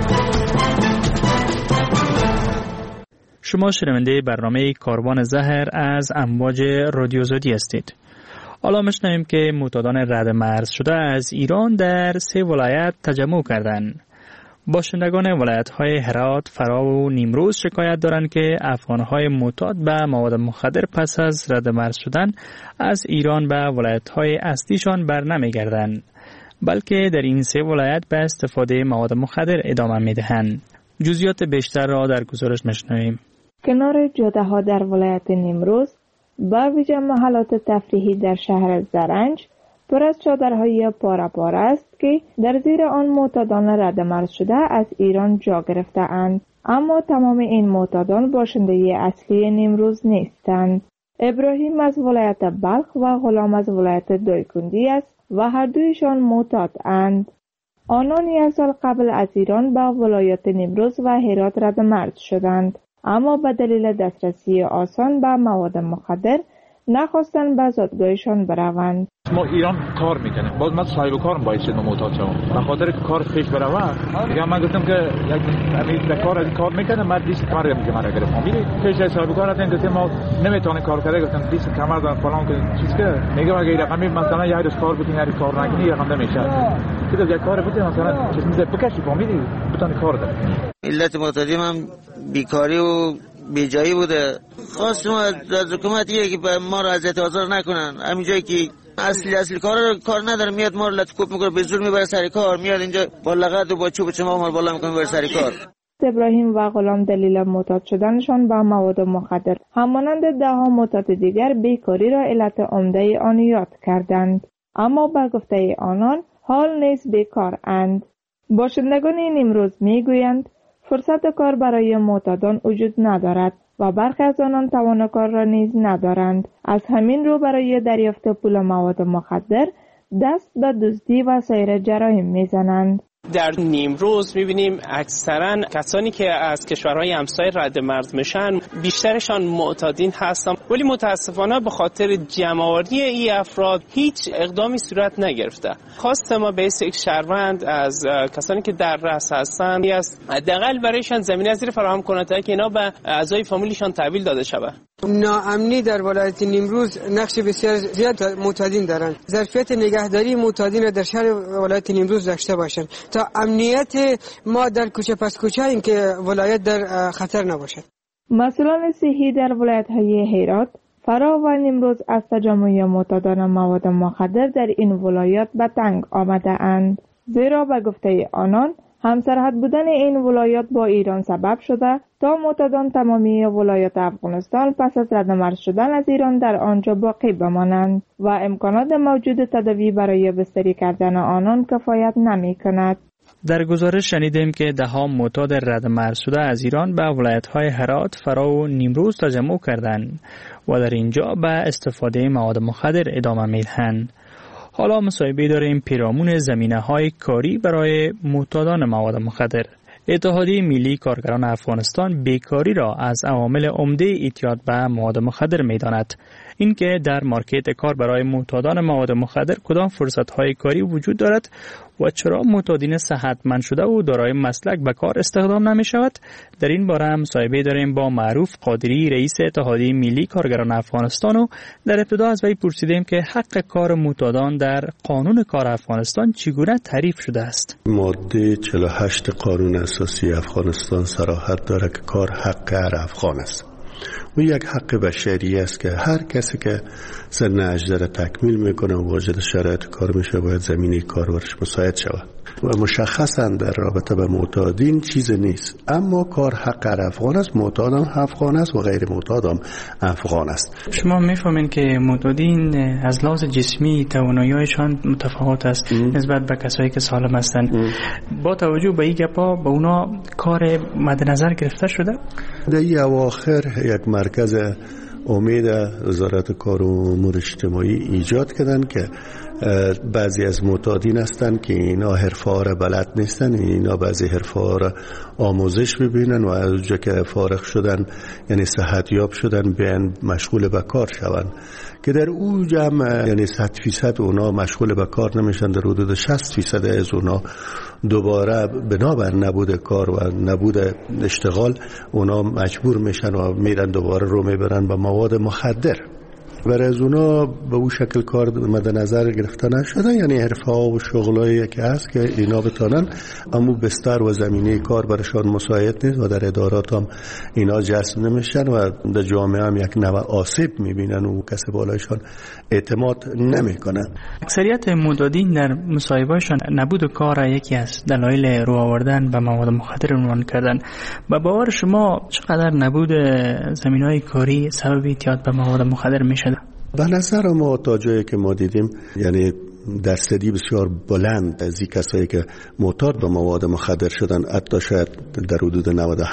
شما شنونده برنامه کاروان زهر از امواج رادیو زودی هستید. حالا میشنویم که معتادان رد مرز شده از ایران در 3 ولایت تجمع کردند. باشندگان ولایت‌های هرات، فرا و نیمروز شکایت دارند که افغان‌های معتاد به مواد مخدر پس از رد مرز شدن از ایران به ولایت‌های اصلیشان برنمیگردند، بلکه در این 3 ولایت به استفاده مواد مخدر ادامه می‌دهند. جزئیات بیشتر را در گزارش می‌شنویم. کنار جاده‌ها در ولایت نیمروز، به ویژه محلات تفریحی در شهر زرنج، پر از چادرهای پاره است که در زیر آن معتادان رد مرز شده از ایران جا گرفته اند. اما تمام این معتادان باشنده اصلی نیمروز نیستند. ابراهیم از ولایت بلخ و غلام از ولایت دایکندی است و هر دویشان معتاد اند. آنان 1 سال قبل از ایران به ولایت نیمروز و هرات رد مرز شدند، اما به دلیل دسترسی آسان به مواد مخدر نخواستن به زادگاهشان بروند. ما ایران کار میکنیم، باز من صاحب کارم باید شدم معتاد شدم. به خاطر که کار پیش بروم دیگه من گفتم که یک کار میکنم، من دیست کار میگه من گرفتم. میری پیش صاحب کار هستن گفتم ما نمیتونیم کار کنیم، گفتم دیست کمر دارم فلان که چیز که میگه اگه رقمی مثلا یه روز کار بکنی هر کار نکنی رقم نمیشه. که یک کار بکنی مثلا چیز میشه بکشی فهمیدی بتونی کار کنی. علت معتادی من بیکاری و بیجایی بوده. خواستم از حکومت که ما را اذیت آزار نکنن. همین جایی که اصلی کار نداره میاد ما رو لطکوب میکنه، به زور میبره سر کار، میاد اینجا با لغت و با چوب چما ما رو بالا میکنه میبره سر کار. ابراهیم و غلام دلیل معتاد شدنشان به مواد مخدر همانند 10 معتاد دیگر بیکاری را علت عمده آن یاد کردند، اما به گفته آنان حال نیز بیکار اند. باشندگان نیمروز میگویند فرصت کار برای معتادان وجود ندارد و برخی از آنان توان کار را نیز ندارند. از همین رو برای دریافت پول مواد مخدر دست به دزدی و سایر جرایم میزنند. در نیمروز میبینیم اکثرا کسانی که از کشورهای همسایه رد مرز میشن بیشترشان معتادین هستن، ولی متاسفانه به خاطر جمع‌آوری این افراد هیچ اقدامی صورت نگرفته. خواست ما به یک شهروند از کسانی که در رأس هستن است حداقل برایشان زمینه زیر فراهم کنند که اینا به اعضای فامیلیشان تحویل داده شود. ناامنی در ولایت نیمروز نقش بسیار زیاد معتادین دارند. ظرفیت نگهداری معتادین را در شهر ولایت نیمروز داشته باشند تا امنیت ما در کوچه پس کوچه این که ولایت در خطر نباشد. مسئولان صحی در ولایت‌های هرات، فرا و نیمروز از تجمع معتادان مواد مخدر در این ولایات به تنگ آمده اند، زیرا به گفته آنان همسرحد بودن این ولایات با ایران سبب شده تا معتادان تمامی ولایات افغانستان پس از رد مرز شدن از ایران در آنجا باقی بمانند و امکانات موجود تداوی برای بستری کردن آنان کفایت نمی کند. در گزارش شنیدیم که 10 معتاد رد مرز شده از ایران به ولایت‌های هرات، فرا و نیمروز تجمع کردند و در اینجا به استفاده مواد مخدر ادامه می‌دهند. حالا مصاحبه داریم پیرامون زمینه‌های کاری برای معتادان مواد مخدر. اتحادیه ملی کارگران افغانستان بیکاری را از عوامل عمده اعتیاد به مواد مخدر می‌داند. اینکه در مارکت کار برای معتادان مواد مخدر کدام فرصت‌های کاری وجود دارد و چرا معتادین صحتمند شده و دارای مسلک به کار استخدام نمی‌شود، در این باره مصاحبه داریم با معروف قادری، رئیس اتحادیه ملی کارگران افغانستان، و در ابتدا از وی پرسیدیم که حق کار معتادان در قانون کار افغانستان چگونه تعریف شده است. ماده 48 قانون اساسی افغانستان صراحت داره که کار حق هر افغان است. و یک حق بشری است که هر کسی که سن 18 تکمیل میکنه و واجد شرایط کار میشه باید زمینه کار ورش مساعد شود. و مشخصا در رابطه به معتادین چیز نیست، اما کار حق هر افغان است. معتاد هم افغان است و غیر معتاد هم افغان است. شما میفهمین که معتادین از لحاظ جسمی توانایی‌هایشان متفاوت است نسبت به کسایی که سالم هستند. با توجه به این گپا به اونا کار مد نظر گرفته شده؟ در این اواخر یک مرکز امید وزارت کار و امور اجتماعی ایجاد کردن که بعضی از معتادین هستند که اینا حرفه‌ها را بلد نیستن، اینا بعضی حرفه‌ها را آموزش ببینن و از اونجا که فارغ شدن یعنی صحتیاب شدن بیان مشغول به کار شون، که در اون جمع یعنی 100% اونا مشغول به کار نمیشن. در حدود 60% از اونا دوباره بنابر نبود کار و نبود اشتغال اونا مجبور میشن و میرن دوباره رو میبرن به مواد مخدر. برای از اونا به اون شکل کار مد نظر گرفته نشده، یعنی حرفه ها و شغلایی که هست که اینا بتانن، اما بستر و زمینه کار برشان مساعد نیست و در ادارات هم اینا جذب نمیشن و در جامعه هم یک نوع آسیب میبینن و کسی بالایشان اعتماد نمیکنن. اکثریت معتادین در مصاحبه‌شان نبود کار یکی از دلایل رو آوردن به مواد مخدر عنوان کردن. با باور شما چقدر نبود زمینه‌های کاری سبب اعتیاد به مواد مخدر میشه؟ به نظر ما تا جایی که ما دیدیم یعنی درصدی بسیار بلند از این کسایی که معتاد به مواد مخدر شدن، حتی شاید در حدود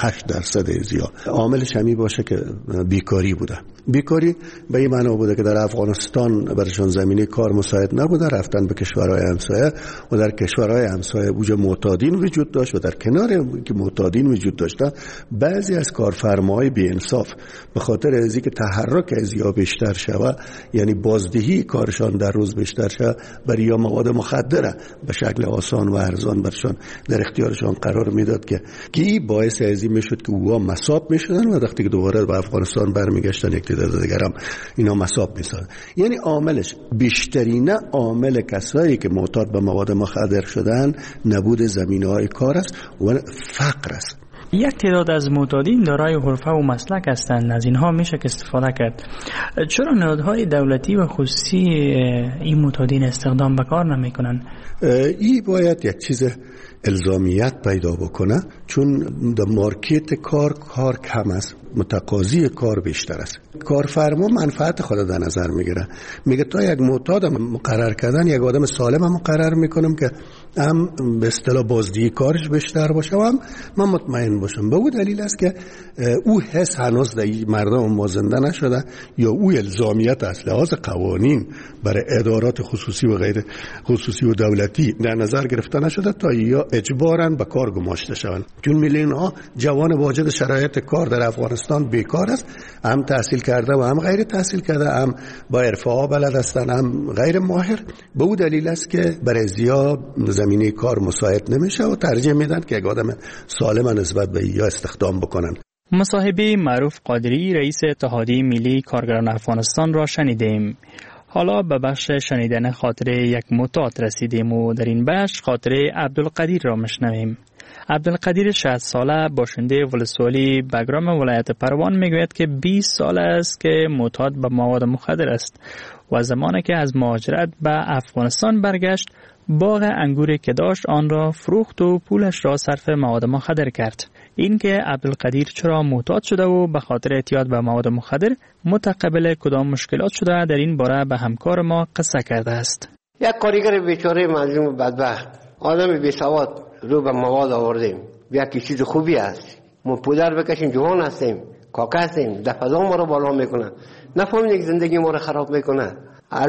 98% زیاد عاملش همین باشه که بیکاری بوده. بیکاری به این معنا بوده که در افغانستان برشان زمینه کار مساعد نبوده، رفتن به کشورهای همسایه و در کشورهای همسایه اوج معتادین وجود داشت و در کنار که معتادین وجود داشته بعضی از کارفرماهای بی‌انصاف به خاطر از اینکه تحرک از یا بیشتر شود، یعنی بازدهی کارشان در روز بیشتر شود، برای مواد مخدره به شکل آسان و ارزان برشان در اختیارشان قرار میداد که باعث از این میشد که اوها مصاب میشدن و وقتی که دوباره به افغانستان برمیگشتن یک تعداد دیگر هم اینا مصاب میشدن. یعنی عاملش بیشترین عامل کسایی که معتاد به مواد مخدر شدن نبود زمینه‌های کار است و فقر است. یک تعداد از معتادین دارای حرفه و مسلک هستند، از اینها میشه که استفاده کرد. چرا نهادهای دولتی و خصوصی این معتادین استخدام به کار نمیکنن؟ این باید یک چیز الزامیت پیدا بکنه، چون در مارکت کار کم است، متقاضی کار بیشتر است. کارفرما منفعت خود در نظر میگیره، میگه تا یک معتاد مقرر کردن یک آدم سالم هم مقرر میکنم که هم به اصطلاح بازدهی کارش بیشتر باشه و هم من مطمئن باشم. به اون دلیل است که او حس هنوز در مردم ما زنده نشده، یا او الزامیت از لحاظ قوانین برای ادارات خصوصی و غیر خصوصی و دولتی در نظر گرفته نشده تا یا اجباراً به کار گماشته شوند. چون میلیون ها جوان واجد شرایط کار در افغانستان بیکار است، هم تحصیل کرده و هم غیر تحصیل کرده، هم با حرفه ها بلد هستند هم غیر ماهر. به اون دلیل است که برای زیاد زمینه کار مساعد نمیشه و ترجیح میدن که یک آدم سالم نسبت به یا استخدام بکنن. مصاحبه معروف قادری، رئیس اتحادیه ملی کارگران افغانستان را شنیدیم. حالا به بخش شنیدن خاطره یک معتاد رسیدیم و در این بخش خاطره عبدالقدیر را میشنویم. عبدالقدیر 60 ساله باشنده ولسوالی بگرام ولایت پروان میگوید که 20 سال است که معتاد به مواد مخدر است و زمانی که از مهاجرت به افغانستان برگشت باغ انگوری که داشت آن را فروخت و پولش را صرف مواد مخدر کرد. این که عبدالقدیر چرا معتاد شده و به خاطر اعتیاد به مواد مخدر متقبل کدام مشکلات شده در این باره به همکار ما قصه کرده است. یک کارگر بیچاره مظلوم بدبخت، آدم بیسواد رو به مواد آوردیم. یکی چیز خوبی است، ما پودر بکشیم، جوان هستیم، کاکا هستیم، دفعه ما رو بالا میکنن، نفهمید یک زندگی ما رو خراب میکنن. از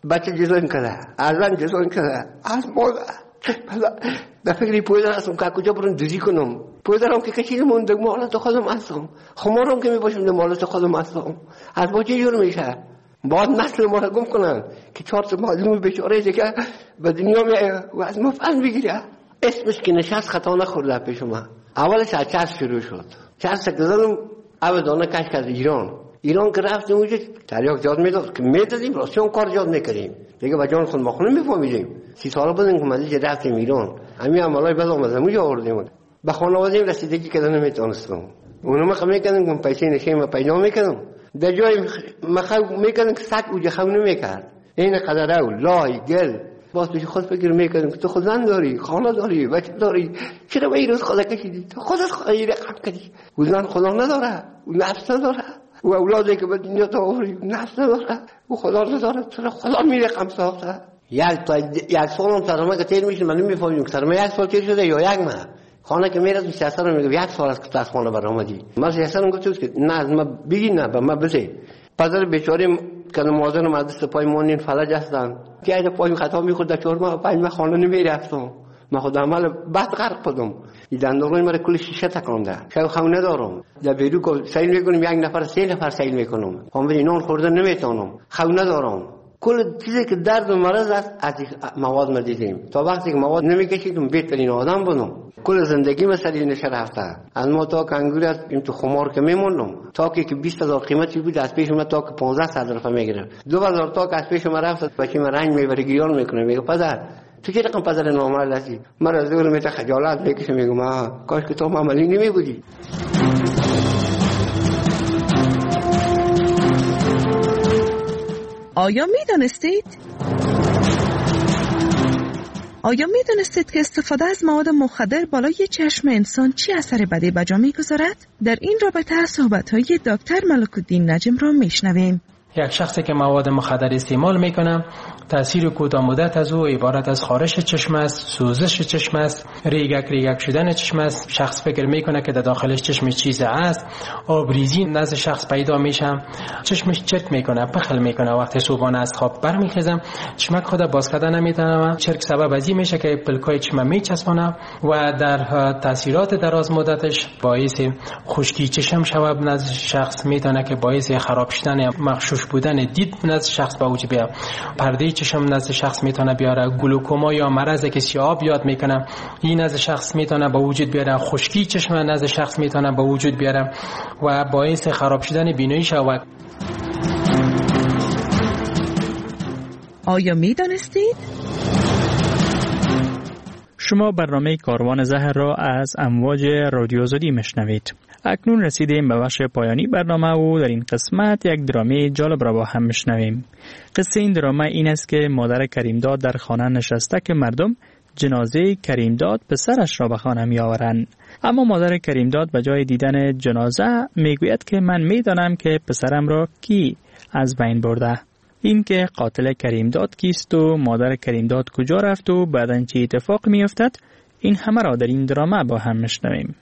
بچه جزون کرده، از من جزون کرده، از مادر. به فکری پویدر هستم که کجا برون دوزی کنم. پویدرم که کشیدمون در مالت خودم هستم. خمارم که میباشم در مالت خودم هستم. از با چه جور میشه؟ باید نسل ما را گم کنن که 4 تا معلوم بیچاره دیگه به دنیا میایه و از ما فهم بگیره. اسمش که نشست خطا نخورده پیش ما. اولش از چسب شروع شد. چسب که زدم اول دانه کش کرد ایران که رفتیم اونجا تریاک زیاد میداد که میدادیم راسیون کار زیاد میکردیم دیگه با جان خود ما خود نمیفهمیدیم. 30 سال بودیم که مدیجه رفتیم ایران همین عملای بعد آمدیم اونجا آوردیم. به خانواده رسیدگی کردن نمیتونستم. اونم خم میکردن که پیسه نشه ما پیدا میکردم. در جای مخو میکردن که سگ اوجه خو نمیکرد. این قدر او لای گل باز پیش خود فکر میکردم که تو خود زن داری، خانه داری، بچه داری، چرا به این روز خدا کشیدی؟ تو خودت خدا این رقم کردی. و زن خدا نداره، و نفس نداره. و اولادی که به دنیا تا آوری نفس نداره و خدا نداره. چرا خدا می رقم ساخته؟ یک سال هم ترمه که تیر میشه من نمیفهمیم که ترمه 1 سال تیر شده یا 1 ماه. خانه که میرد سیاست رو میگه 1 سال است که تو از خانه برآمدی. من سیاست رو گفتم که نه از ما بگی نه به ما بده. پدر بیچاره که مازن اومد سپاه مونین فلج هستن که اگه پای خطا میخورد در 4 ماه 5 ماه خانه نمیرفتم. ما خود عمل بد غرق بدم. این دندانای مرا کل شیشه تکانده. شاید خونه دارم. در بیرو که سیل میکنم 1 نفر 3 نفر سیل میکنم. هم به نان خوردن نمیتونم. خونه دارم. کل چیزی که درد و مرض است از مواد ما دیدیم. تا وقتی که مواد نمیکشیدم بهترین آدم بودم. کل زندگی ما سری نشه رفته. از ما تا کنگور است این تو خمار که میمونم. تا که 20000 قیمتی بود از پیش ما تا که 15000 رفع میگیرم. 2000 تا که از پیش ما رفت بچه ما رنگ میبره گیران میکنه. میگه پدر تو چه رقم پدر نامرد هستی؟ من از دور میته خجالت میکشم میگم کاش که تو عملی نمیبودی. آیا میدانستید که استفاده از مواد مخدر بالای چشم انسان چی اثر بدی به جا میگذارد؟ در این رابطه صحبت‌های دکتر ملک‌الدین نجم را میشنویم. یک شخصی که مواد مخدر استعمال میکنه تاثیر کوتاه مدت از او عبارت از خارش چشم است، سوزش چشم است، ریگک شدن چشم است. شخص فکر میکنه که در داخلش چشم چیز است، آبریزی نزد شخص پیدا میشه، چشمش چرک میکنه، پخل میکنه. وقتی صبحانه از خواب برمیخیزم چشمک خود باز کردن نمیتونه. چرک سبب از این میشه که پلکای چشم میچسبونه و در تاثیرات دراز مدتش باعث خشکی چشم شود نزد شخص، میتونه که باعث خراب شدن مغشوش بودن دید نزد شخص به وجود بیاره. پرده چشم نزد شخص میتونه بیاره. گلوکوما یا مرضی که سیاه بیاد میکنه این نزد شخص میتونه به وجود بیاره. خشکی چشم نزد شخص میتونه به وجود بیاره و باعث خراب شدن بینایی شود. آیا میدانستید؟ شما برنامه کاروان زهر را از امواج رادیو زدی میشنوید. اکنون رسیدیم به بخش پایانی برنامه و در این قسمت یک درامه جالب را با هم میشنویم. قصه این درامه این است که مادر کریمداد در خانه نشسته که مردم جنازه کریمداد پسرش را به خانه می آورند. اما مادر کریمداد به جای دیدن جنازه میگوید که من میدانم که پسرم را کی از بین برده. این که قاتل کریمداد کیست و مادر کریمداد کجا رفت و بعداً چه اتفاق میافتد، این همه را در این درامه با هم میشنویم.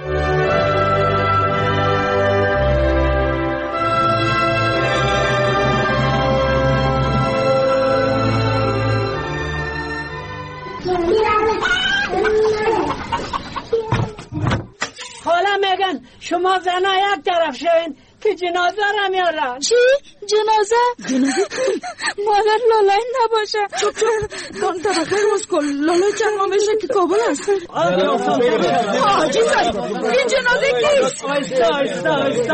حالا میگن شما زنها یک طرف شوین که جنازه را میارن. چی؟ جنازه؟ مادر لالای نباشه. چوب دان طبقه روز کن لالای چرما بشه که کابل هست. آجی زن این جنازه کیست؟ آیستا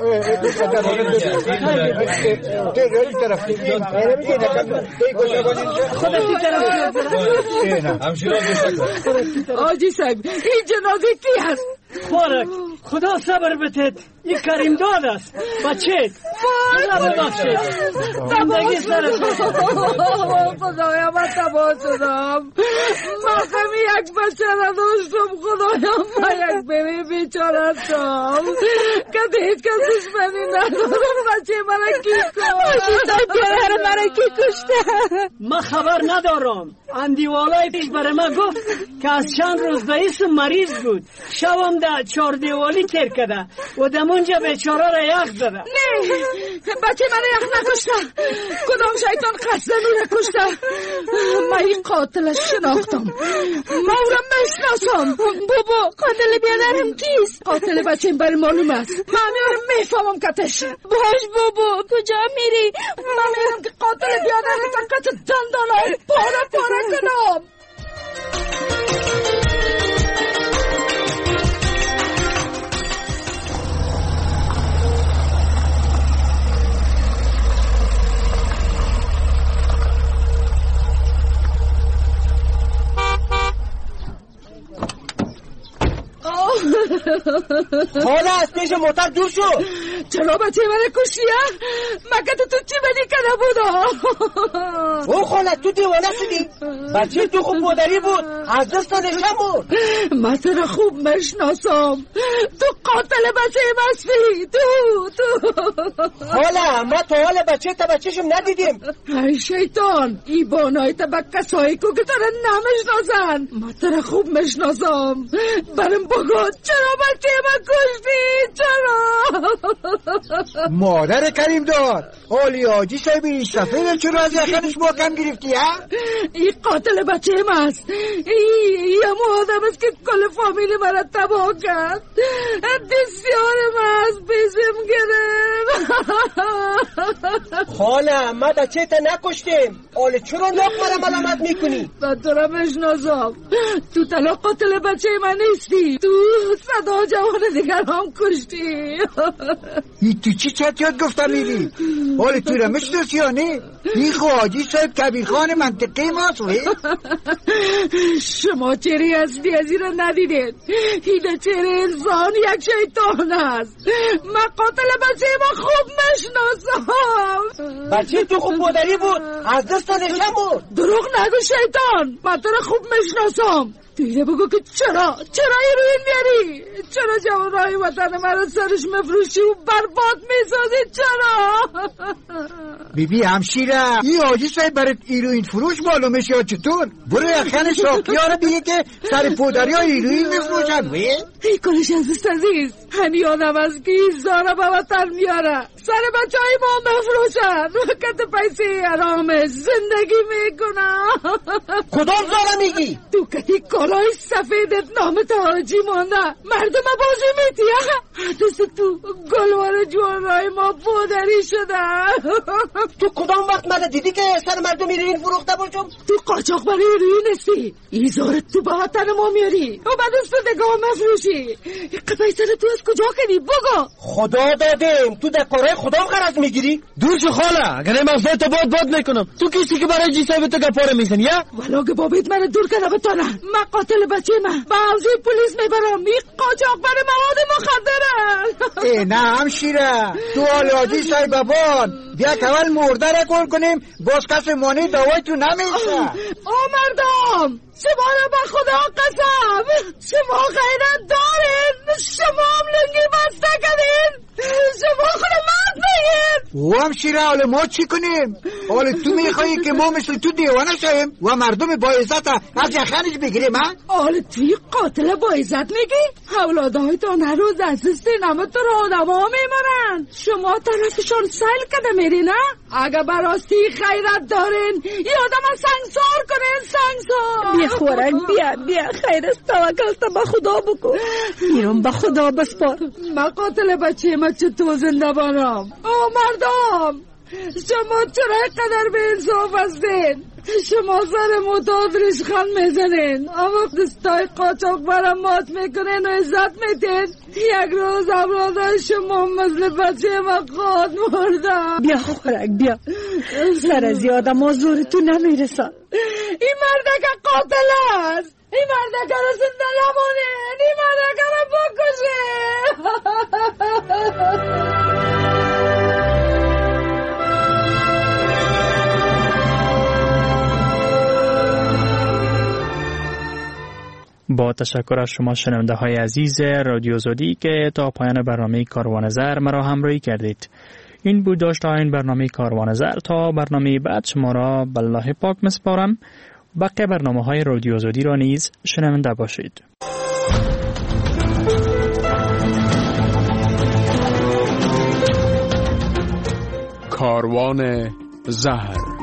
آجی صاحب این جنازه کی هست؟ بارک خدا صبر بتید. این کریمداد است. بچه خدا ببخشید. زندگی سرش خدایا من تباه شدم. ما خمی یک بچه را داشتم. خدایا من یک بری بیچاره شدم که هیچ کسیش منی ندارم. بچه من کی کشته؟ من خبر ندارم. اندیوالای پیش برای من گفت که از چند روز رئیس مریض بود. شبم در 4 دیوالی تیر کده و دمونجا بیچاره را یخ زده. نه بچه من یخ نکشته. کدام شیطان قصد نو نکشته. من این قاتلش شناختم. ما او را میشناسم. بابا قاتل بیادرم کیست؟ قاتل بچه برای معلوم است. من میارم میفهمم کتش. باش بابا کجا میری؟ من میرم که قاتل بیادرم تا کت دندانای پاره پاره کنم. حالا از پیش موتر دور شو. چرا بچه من کشی ها؟ مگه تو چی بدی کنه بودا؟ او خاله تو دیوانه شدی؟ بچه تو خوب مادری بود از دست نشم بود. من تو خوب مشناسم. تو قاتل بچه مسفی. تو حالا ما تو حال بچه تا بچهشم ندیدیم. ای شیطان ای بانای تا با کسایی که تو را نمشناسن. من تو خوب مشناسم. برم بگو چرا بچه من کشتی؟ چرا؟ مادر کریم دار اولی آجی صاحبی سفید چرا از یخنش محکم گرفتی ها؟ این قاتل بچه من است. این آدم است که کل فامیل مرا تباه کرد. دستیار من است بیزم گرم. خاله ما بچه تا نکشتیم. اولی چرا ناک مرا ملامت میکنی؟ من تو را مشناسم. تو تلا قاتل بچه من نیستی. تو صدا جوان دیگر هم کشتی. تو چی چطیات گفتم میری؟ حالا تو را مشناسی یا نه؟ این خواهدی صاحب کبیرخان منطقه ماست وی؟ شما چهره اصلی از این را ندیدید. این چهره انسان یک شیطان است. من قاتل بچه ما خوب مشناسم. بچه تو خوب مادری بود از دست نشم بود. دروغ نگو شیطان. من تو را خوب مشناسم. دیگه بگو که چرا این روی میاری؟ چرا جوانای وطن مرا سرش مفروشی و برباد میسازی؟ چرا؟ بیبی همشیره این آجی صاحب برای ایروین فروش معلومش یا چطور؟ برو یخن شاکیا رو بگه که سر پودری ها ایروین میفروشن وی؟ ای کلش عزیز همی آدم از که این زارا به وطن میاره سر بچه های ما مفروشن وقت پیسه حرامش زندگی میکنن. کدام زارا میگی؟ تو که کلای سفیدت نامت حاجی مانده مردم بازی میتیه دست تو گلوار جوانای ما پودری شده. تو کدام وقت من دیدی که سر مردم ایروین فروخته باشم؟ تو قاچاق برای ایروین هستی. این زارت تو به وطن ما میاری و بعد از دگاه مفروشی. پیسه تو از کجا کنی بگو؟ خدا دادیم تو در کارهای خدا غرض میگیری؟ دور شو خاله اگر این مغزای تو باد میکنم. تو کسی که برای جی صاحب تو گپاره میزنی یا؟ ولو که بابیت من دور کنه بتانه من قاتل بچه من با حوزه پلیس میبرم. این قاچاق برای مواد مخدره. ای نه همشیره تو آلاجی صاحب بابان بیا کول مرده را کن کنیم باز کس مانی دوای تو نمیشه. او مردم شما را به خدا قسم شما غیرت دارین. شما هم لنگی بسته کردین. شما خود مرد بگید. او همشیره حالا ما چی کنیم؟ حالا تو میخوایی که ما مثل تو دیوانه شویم و مردم با عزت از یخنش بگیریم ها؟ حالا توی قاتل با عزت میگی؟ اولادهایتان هر روز از دست نمت رو آدم ها میمارن. شما طرفشان سیل کده میری نه؟ اگه براستی خیرت دارین یه آدم سنگسار کنین سنگسار. بیا خورک بیا خیر است توکل تا به خدا بکن. میرم به خدا بسپار. من قاتل بچه من چطور زنده بارم؟ او مردم شما چرا قدر به انصاف هستین؟ شما سر معتاد ریشخند میزنین اما دستای قاچاق برم مات میکنین و عزت میتین. یک روز اولادای شما مثل بچه من خود مردم. بیا خورک بیا سر از یادم آزور تو نمیرسن. این مردک قاتل است. این مردک رو زنده نمانین. این مردک رو بکشین. با تشکر از شما شنونده های عزیز رادیو زودی که تا پایان برنامه کاروان زر مرا همراهی کردید. این بود داشته این برنامه کاروان زر. تا برنامه بعد شما را به الله پاک مسپارم. بقیه برنامه های رادیو زودی را نیز شنونده باشید. کاروان زهر.